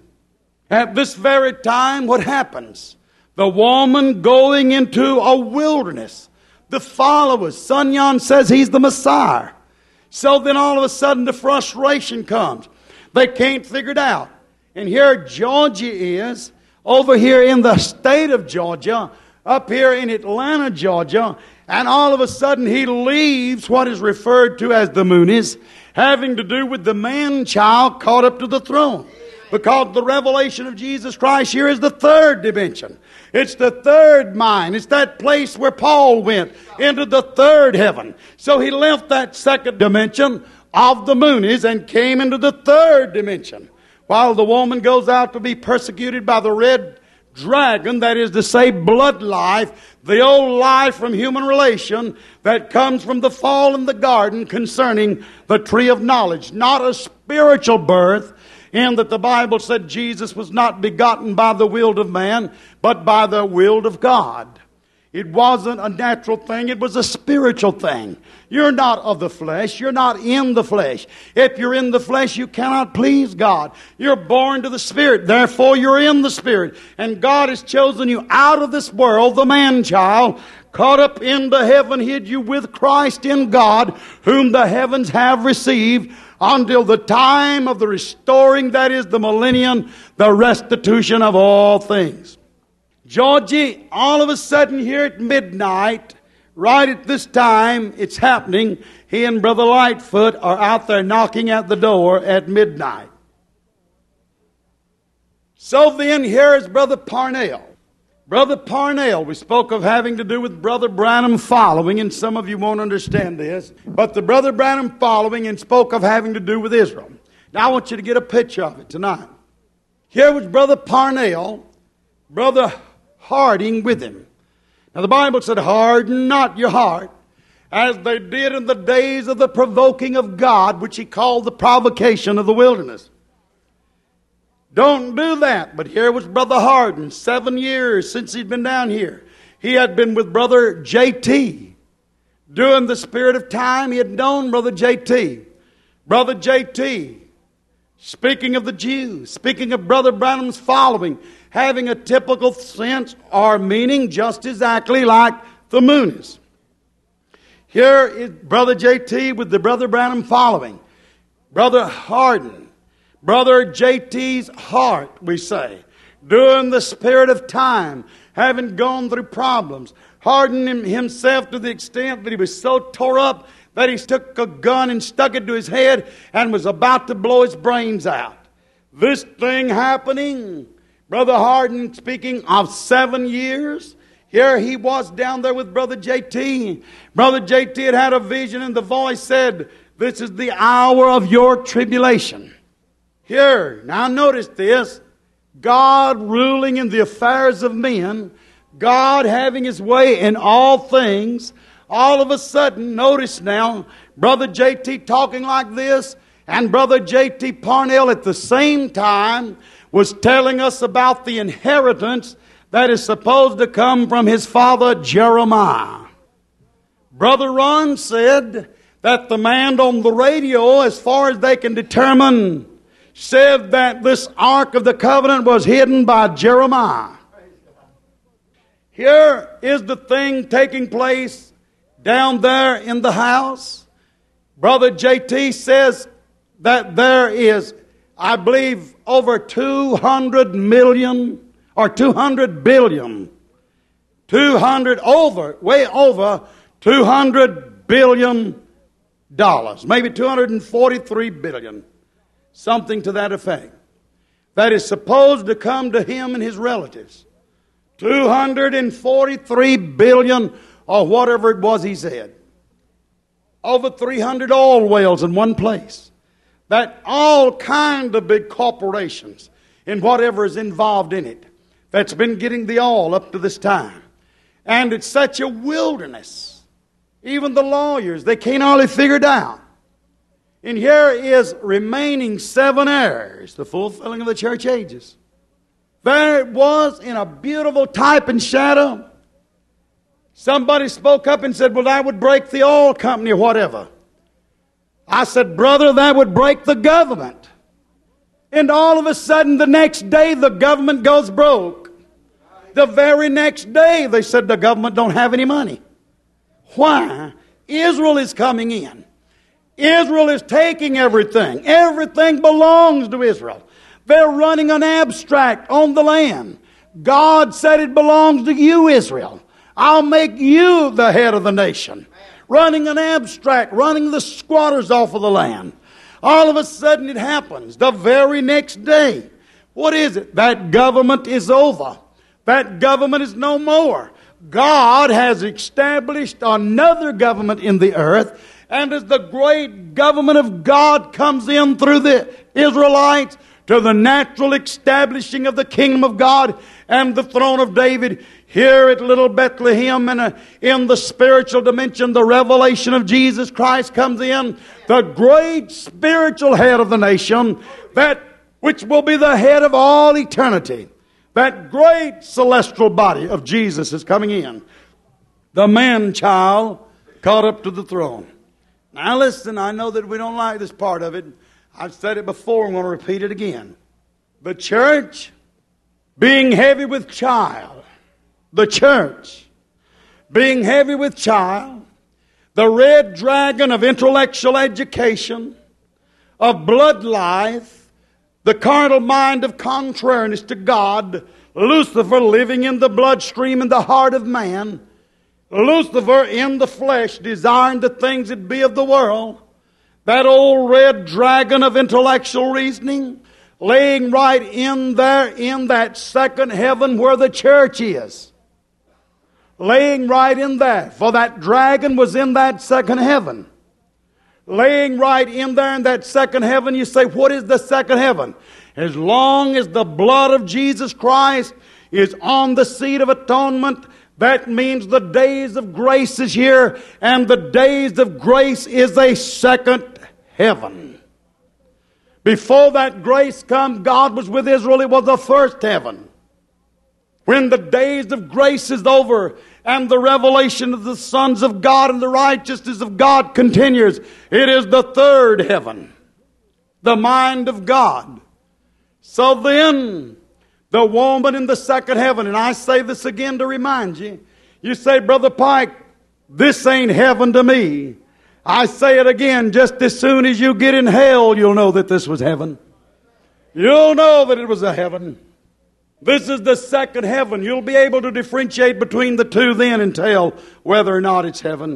At this very time, what happens? The woman going into a wilderness. The followers. Sun Yon says he's the Messiah. So then all of a sudden the frustration comes. They can't figure it out. And here Georgia is, over here in the state of Georgia, up here in Atlanta, Georgia, and all of a sudden he leaves what is referred to as the Moonies, having to do with the man-child caught up to the throne. Because the revelation of Jesus Christ here is the third dimension. It's the third mind. It's that place where Paul went, into the third heaven. So he left that second dimension of the Moonies and came into the third dimension. While the woman goes out to be persecuted by the red dragon, that is to say blood life, the old life from human relation that comes from the fall in the garden concerning the tree of knowledge. Not a spiritual birth, in that the Bible said Jesus was not begotten by the will of man, but by the will of God. It wasn't a natural thing, it was a spiritual thing. You're not of the flesh, you're not in the flesh. If you're in the flesh, you cannot please God. You're born to the Spirit, therefore you're in the Spirit. And God has chosen you out of this world, the man-child, caught up into heaven, hid you with Christ in God, whom the heavens have received, until the time of the restoring, that is the millennium, the restitution of all things. Georgie, all of a sudden here at midnight, right at this time, it's happening. He and Brother Lightfoot are out there knocking at the door at midnight. So then here is Brother Parnell. Brother Parnell, we spoke of having to do with Brother Branham following, and some of you won't understand this, but the Brother Branham following and spoke of having to do with Israel. Now I want you to get a picture of it tonight. Here was Brother Parnell, Brother Harding with him. Now the Bible said, harden not your heart, as they did in the days of the provoking of God, which he called the provocation of the wilderness. Don't do that. But here was Brother Hardin, seven years since he'd been down here. He had been with Brother J T. During the spirit of time, he had known Brother J T. Brother J T, speaking of the Jews, speaking of Brother Branham's following, having a typical sense or meaning just exactly like the Moonies. Here is Brother J T with the Brother Branham following. Brother Hardin. Brother J T's heart, we say, during the spirit of time, having gone through problems, hardening himself to the extent that he was so tore up that he took a gun and stuck it to his head and was about to blow his brains out. This thing happening, Brother Hardin speaking of seven years, here he was down there with Brother J T. Brother J T had had a vision and the voice said, "This is the hour of your tribulation." Here, now notice this, God ruling in the affairs of men, God having His way in all things. All of a sudden, notice now, Brother J T talking like this, and Brother J T Parnell at the same time was telling us about the inheritance that is supposed to come from his father Jeremiah. Brother Ron said that the man on the radio, as far as they can determine, said that this Ark of the Covenant was hidden by Jeremiah. Here is the thing taking place down there in the house. Brother J T says that there is, I believe, over two hundred million or two hundred billion. two hundred over, way over two hundred billion dollars. Maybe two hundred forty-three billion. Something to that effect. That is supposed to come to him and his relatives. two hundred forty-three billion or whatever it was he said. Over three hundred oil wells in one place. That all kind of big corporations and whatever is involved in it that's been getting the oil up to this time. And it's such a wilderness. Even the lawyers, they can't hardly figure it out. And here is remaining seven heirs, the fulfilling of the church ages. There it was in a beautiful type and shadow. Somebody spoke up and said, well, that would break the oil company or whatever. I said, brother, that would break the government. And all of a sudden, the next day, the government goes broke. The very next day, they said the government don't have any money. Why? Israel is coming in. Israel is taking everything. Everything belongs to Israel. They're running an abstract on the land. God said it belongs to you, Israel. I'll make you the head of the nation. Running an abstract, running the squatters off of the land. All of a sudden it happens the very next day. What is it? That government is over. That government is no more. God has established another government in the earth. And as the great government of God comes in through the Israelites to the natural establishing of the kingdom of God and the throne of David, here at little Bethlehem and uh, in the spiritual dimension, the revelation of Jesus Christ comes in. The great spiritual head of the nation, that which will be the head of all eternity. That great celestial body of Jesus is coming in. The man-child caught up to the throne. Now listen, I know that we don't like this part of it. I've said it before, I'm going to repeat it again. The church being heavy with child. The church being heavy with child. The red dragon of intellectual education, of blood life, the carnal mind of contrariness to God, Lucifer living in the bloodstream in the heart of man, Lucifer in the flesh desiring the things that be of the world, that old red dragon of intellectual reasoning laying right in there in that second heaven where the church is. Laying right in there. For that dragon was in that second heaven. Laying right in there in that second heaven. You say, what is the second heaven? As long as the blood of Jesus Christ is on the seat of atonement, that means the days of grace is here, and the days of grace is a second heaven. Before that grace come, God was with Israel. It was the first heaven. When the days of grace is over and the revelation of the sons of God and the righteousness of God continues, it is the third heaven, the mind of God. So then, the woman in the second heaven, and I say this again to remind you, you say, Brother Pike, This ain't heaven to me. I say it again, just as soon as you get in hell, you'll know that this was heaven. You'll know that it was a heaven. This is the second heaven. You'll be able to differentiate between the two then and tell whether or not it's heaven.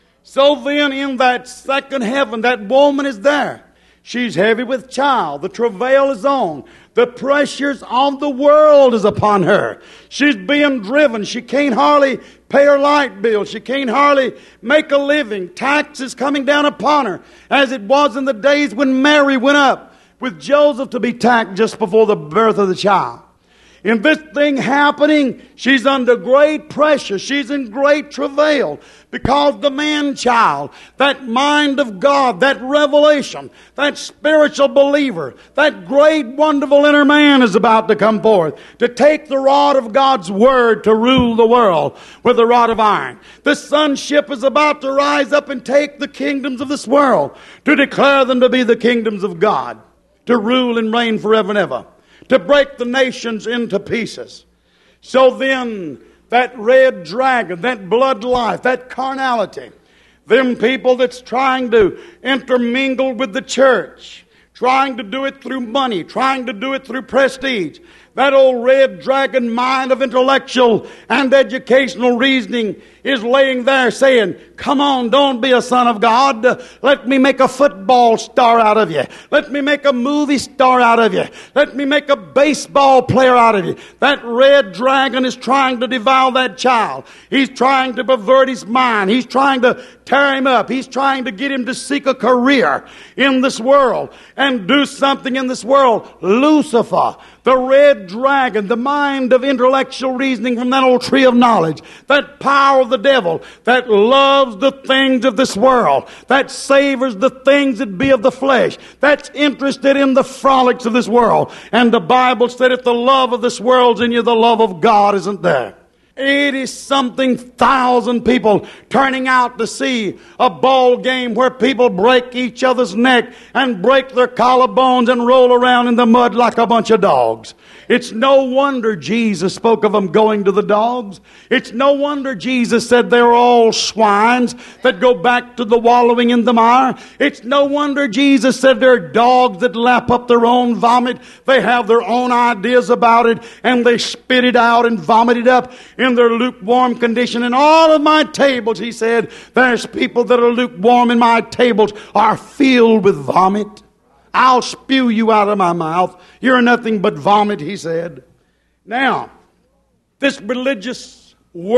So then in that second heaven, that woman is there. She's heavy with child. The travail is on. The pressures of the world is upon her. She's being driven. She can't hardly pay her light bill. She can't hardly make a living. Taxes coming down upon her, as it was in the days when Mary went up with Joseph to be taxed just before the birth of the child. In this thing happening, she's under great pressure. She's in great travail because the man-child, that mind of God, that revelation, that spiritual believer, that great, wonderful inner man is about to come forth to take the rod of God's Word to rule the world with a rod of iron. The sonship is about to rise up and take the kingdoms of this world, to declare them to be the kingdoms of God, to rule and reign forever and ever, to break the nations into pieces. So then, that red dragon, that blood life, that carnality, them people that's trying to intermingle with the church, trying to do it through money, trying to do it through prestige, that old red dragon mind of intellectual and educational reasoning is laying there saying, come on, don't be a son of God. Let me make a football star out of you. Let me make a movie star out of you. Let me make a baseball player out of you. That red dragon is trying to devour that child. He's trying to pervert his mind. He's trying to tear him up. He's trying to get him to seek a career in this world and do something in this world. Lucifer, the red dragon, the mind of intellectual reasoning from that old tree of knowledge, that power of the devil that loves the things of this world, that savors the things that be of the flesh, that's interested in the frolics of this world. And the Bible said if the love of this world's in you, the love of God isn't there. Eighty-something thousand people turning out to see a ball game where people break each other's neck and break their collarbones and roll around in the mud like a bunch of dogs. It's no wonder Jesus spoke of them going to the dogs. It's no wonder Jesus said they're all swines that go back to the wallowing in the mire. It's no wonder Jesus said they're dogs that lap up their own vomit. They have their own ideas about it and they spit it out and vomit it up in their lukewarm condition. And all of my tables, he said, there's people that are lukewarm and my tables are filled with vomit. I'll spew you out of my mouth. You're nothing but vomit, he said. Now, this religious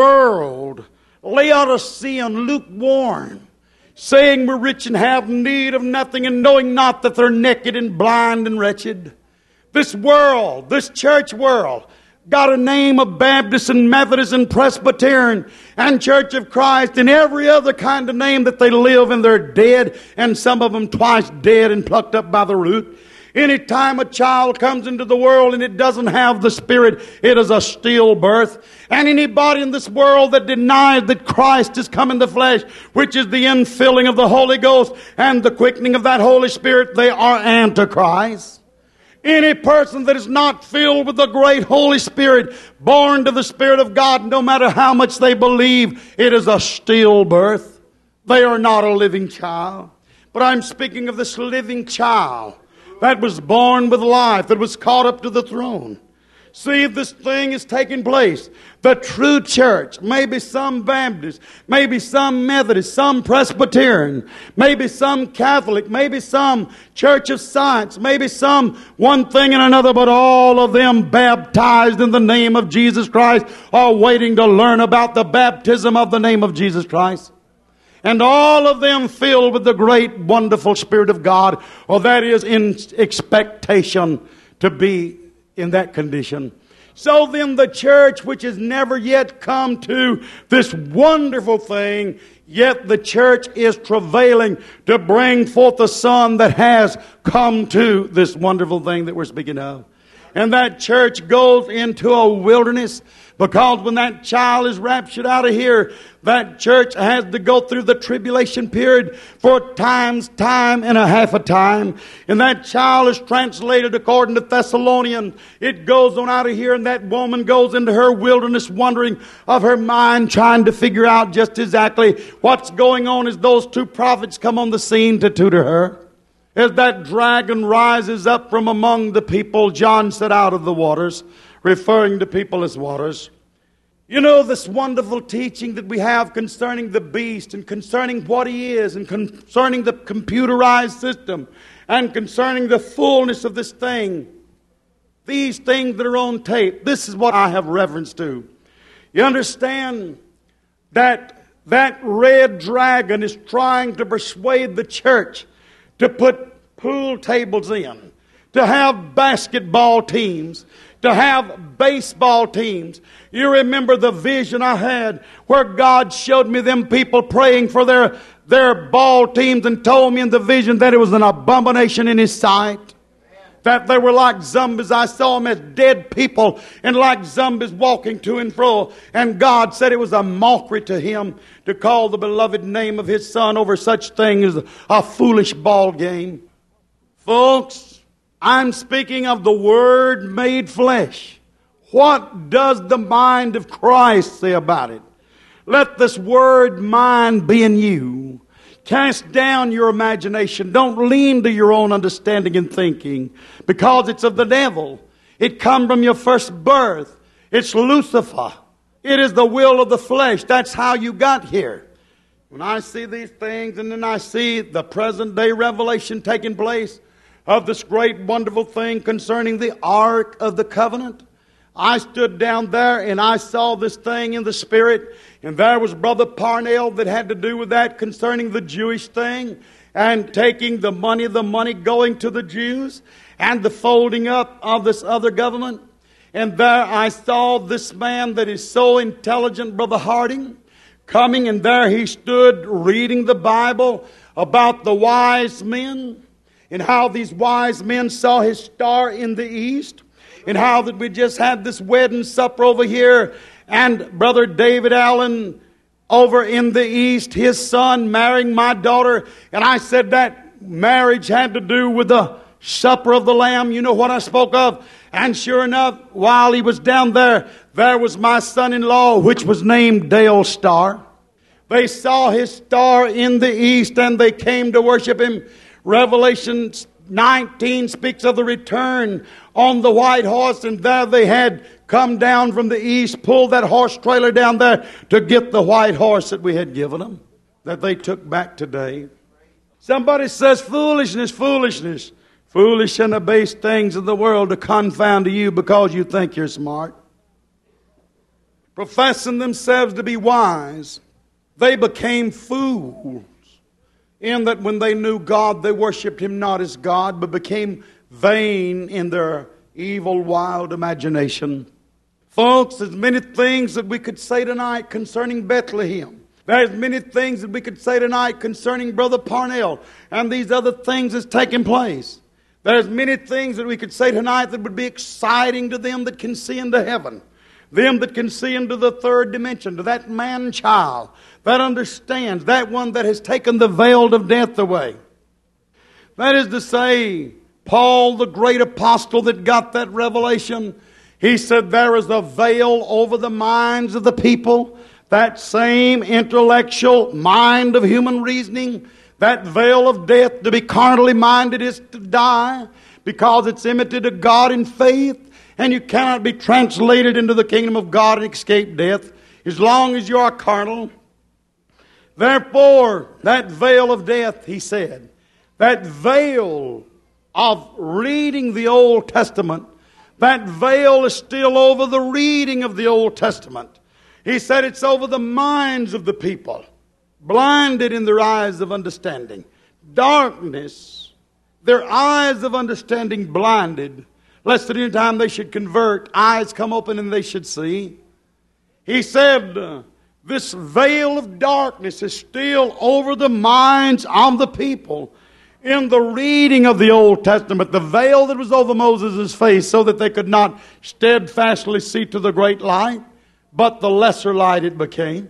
world, Laodicean, lukewarm, saying we're rich and have need of nothing and knowing not that they're naked and blind and wretched. This world, this church world, got a name of Baptist and Methodist and Presbyterian and Church of Christ and every other kind of name that they live and they're dead, and some of them twice dead and plucked up by the root. Any time a child comes into the world and it doesn't have the Spirit, it is a stillbirth. And anybody in this world that denies that Christ has come in the flesh, which is the infilling of the Holy Ghost and the quickening of that Holy Spirit, they are Antichrist. Any person that is not filled with the great Holy Spirit, born to the Spirit of God, no matter how much they believe, it is a stillbirth. They are not a living child. But I'm speaking of this living child that was born with life, that was caught up to the throne. See if this thing is taking place. The true church, maybe some Baptist, maybe some Methodist, some Presbyterian, maybe some Catholic, maybe some Church of Science, maybe some one thing and another, but all of them baptized in the name of Jesus Christ are waiting to learn about the baptism of the name of Jesus Christ. And all of them filled with the great, wonderful Spirit of God, or that is in expectation to be in that condition. So then the church, which has never yet come to this wonderful thing, yet the church is travailing to bring forth the Son that has come to this wonderful thing that we're speaking of. And that church goes into a wilderness, because when that child is raptured out of here, that church has to go through the tribulation period for times, time and a half a time. And that child is translated according to Thessalonian. It goes on out of here, and that woman goes into her wilderness wandering of her mind, trying to figure out just exactly what's going on as those two prophets come on the scene to tutor her. As that dragon rises up from among the people, John said, out of the waters, referring to people as waters. You know, this wonderful teaching that we have concerning the beast and concerning what he is and concerning the computerized system and concerning the fullness of this thing. These things that are on tape, this is what I have reference to. You understand that that red dragon is trying to persuade the church to put pool tables in, to have basketball teams, to have baseball teams. You remember the vision I had where God showed me them people praying for their, their ball teams and told me in the vision that it was an abomination in His sight. That they were like zombies. I saw them as dead people and like zombies walking to and fro. And God said it was a mockery to Him to call the beloved name of His Son over such thing as a foolish ball game. Folks, I'm speaking of the Word made flesh. What does the mind of Christ say about it? Let this word mind be in you. Cast down your imagination. Don't lean to your own understanding and thinking, because it's of the devil. It comes from your first birth. It's Lucifer. It is the will of the flesh. That's how you got here. When I see these things, and then I see the present day revelation taking place of this great wonderful thing concerning the Ark of the Covenant, I stood down there and I saw this thing in the Spirit, and there was Brother Parnell that had to do with that concerning the Jewish thing and taking the money, the money going to the Jews and the folding up of this other government. And there I saw this man that is so intelligent, Brother Harding, coming, and there he stood reading the Bible about the wise men and how these wise men saw his star in the east. And how that we just had this wedding supper over here, and Brother David Allen over in the east, his son marrying my daughter. And I said that marriage had to do with the supper of the Lamb. You know what I spoke of? And sure enough, while he was down there, there was my son-in-law, which was named Dale Starr. They saw his star in the east, and they came to worship him. Revelation nineteen speaks of the return on the white horse, and there they had come down from the east, pulled that horse trailer down there to get the white horse that we had given them, that they took back today. Somebody says foolishness, foolishness, foolish and the base things of the world to confound to you because you think you're smart. Professing themselves to be wise, they became fools. In that when they knew God, they worshipped Him not as God, but became vain in their evil, wild imagination. Folks, there's many things that we could say tonight concerning Bethlehem. There's many things that we could say tonight concerning Brother Parnell and these other things that's taking place. There's many things that we could say tonight that would be exciting to them that can see into heaven. Them that can see into the third dimension, to that man-child that understands, that one that has taken the veil of death away. That is to say, Paul, the great apostle that got that revelation, he said there is a veil over the minds of the people. That same intellectual mind of human reasoning, that veil of death, to be carnally minded is to die, because it's enmity to God in faith. And you cannot be translated into the kingdom of God and escape death as long as you are carnal. Therefore, that veil of death, he said, that veil of reading the Old Testament, that veil is still over the reading of the Old Testament. He said it's over the minds of the people, blinded in their eyes of understanding. Darkness, their eyes of understanding blinded, lest at any time they should convert, eyes come open and they should see. He said, uh, this veil of darkness is still over the minds of the people. in the reading of the Old Testament, the veil that was over Moses' face so that they could not steadfastly see to the great light, but the lesser light it became.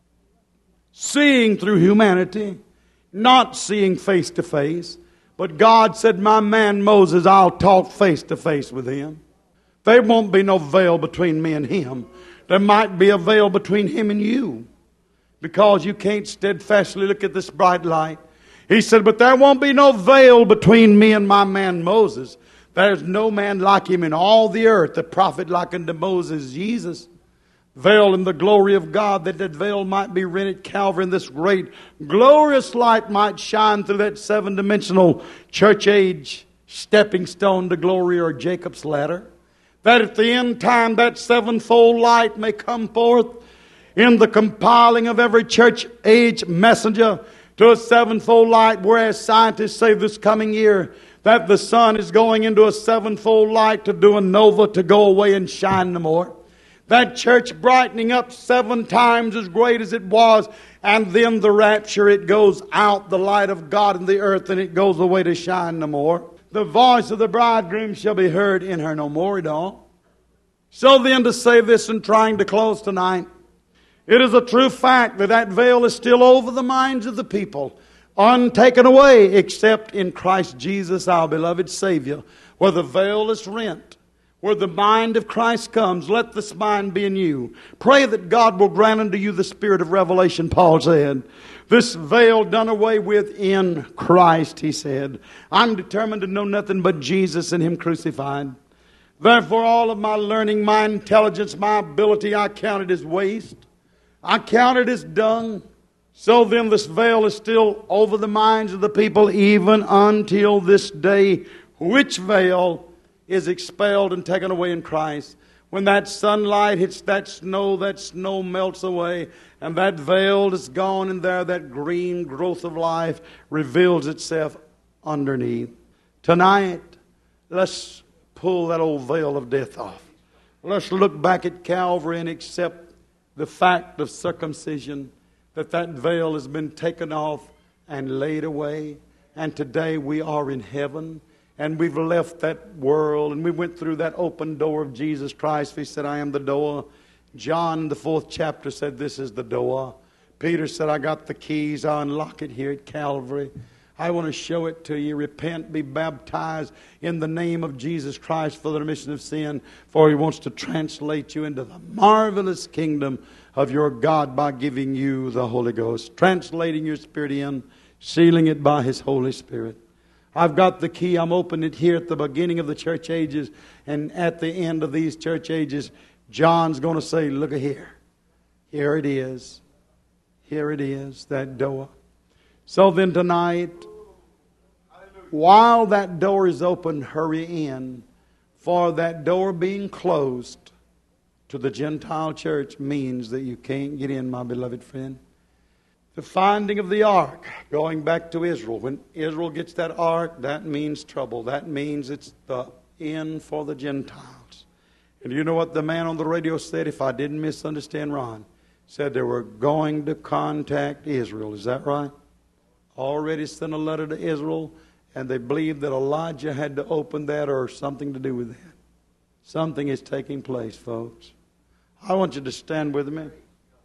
Seeing through humanity, not seeing face to face. But God said, my man Moses, I'll talk face to face with him. There won't be no veil between me and him. There might be a veil between him and you, because you can't steadfastly look at this bright light. He said, but there won't be no veil between me and my man Moses. There's no man like him in all the earth. The prophet like unto Moses, Jesus. Veil in the glory of God, that that veil might be rent at Calvary, and this great glorious light might shine through that seven-dimensional church age stepping stone to glory, or Jacob's ladder. That at the end time that sevenfold light may come forth in the compiling of every church age messenger to a sevenfold light, whereas scientists say this coming year that the sun is going into a sevenfold light to do a nova, to go away and shine no more. That church brightening up seven times as great as it was, and then the rapture, it goes out, the light of God in the earth, and it goes away to shine no more. The voice of the bridegroom shall be heard in her no more at all. So then, to say this and trying to close tonight, it is a true fact that that veil is still over the minds of the people, untaken away, except in Christ Jesus, our beloved Savior, where the veil is rent, where the mind of Christ comes. Let this mind be in you. Pray that God will grant unto you the spirit of revelation, Paul said. This veil done away with in Christ, he said. I'm determined to know nothing but Jesus and Him crucified. Therefore, all of my learning, my intelligence, my ability, I count it as waste. I count it as dung. So then this veil is still over the minds of the people even until this day. Which veil is expelled and taken away in Christ? When that sunlight hits that snow, that snow melts away, and that veil is gone, and there that green growth of life reveals itself underneath. Tonight, let's pull that old veil of death off. Let's look back at Calvary and accept the fact of circumcision, that that veil has been taken off and laid away, and today we are in heaven, and we've left that world, and we went through that open door of Jesus Christ. He said, I am the door. John, the fourth chapter, said, this is the door. Peter said, I got the keys. I'll unlock it here at Calvary. I want to show it to you. Repent, be baptized in the name of Jesus Christ for the remission of sin, for He wants to translate you into the marvelous kingdom of your God by giving you the Holy Ghost, translating your spirit in, sealing it by His Holy Spirit. I've got the key. I'm opening it here at the beginning of the church ages, and at the end of these church ages, John's going to say, look at here. Here it is. Here it is, that door. So then tonight, while that door is open, hurry in. For that door being closed to the Gentile church means that you can't get in, my beloved friend. The finding of the ark, going back to Israel. When Israel gets that ark, that means trouble. That means it's the end for the Gentiles. And you know what the man on the radio said, if I didn't misunderstand Ron? Said they were going to contact Israel. Is that right? Already sent a letter to Israel, and they believed that Elijah had to open that or something to do with that. Something is taking place, folks. I want you to stand with me.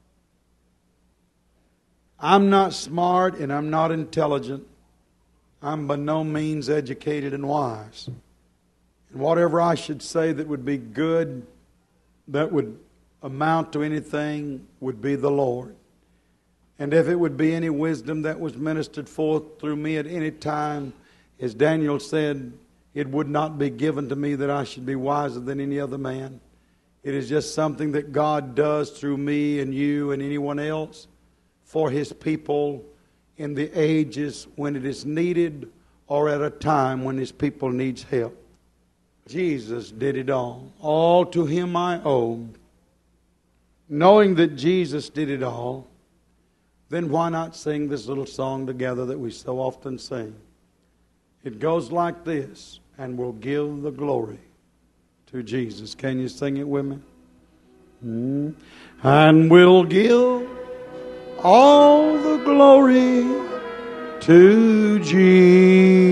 I'm not smart and I'm not intelligent. I'm by no means educated and wise. And whatever I should say that would be good, that would amount to anything, would be the Lord. And if it would be any wisdom that was ministered forth through me at any time, as Daniel said, it would not be given to me that I should be wiser than any other man. It is just something that God does through me and you and anyone else for His people in the ages when it is needed or at a time when His people needs help. Jesus did it all. All to Him I owe. Knowing that Jesus did it all, then why not sing this little song together that we so often sing? It goes like this, and we'll give the glory to Jesus. Can you sing it with me? Mm. And we'll give all the glory to Jesus.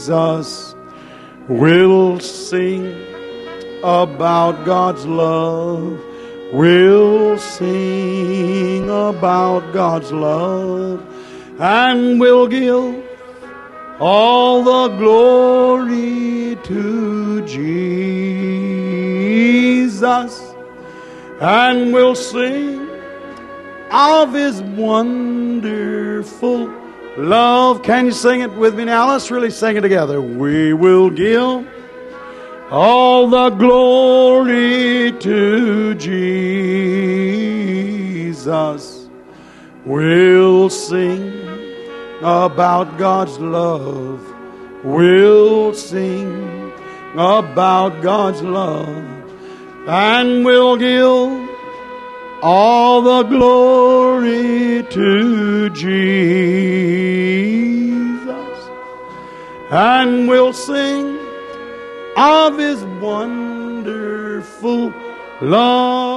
Jesus. We'll sing about God's love. We'll sing about God's love. And we'll give all the glory to Jesus. And we'll sing of His wonderful love. Can you sing it with me now? Let's really sing it together. We will give all the glory to Jesus. We'll sing about God's love. We'll sing about God's love. And we'll give all the glory to Jesus. And we'll sing of His wonderful love.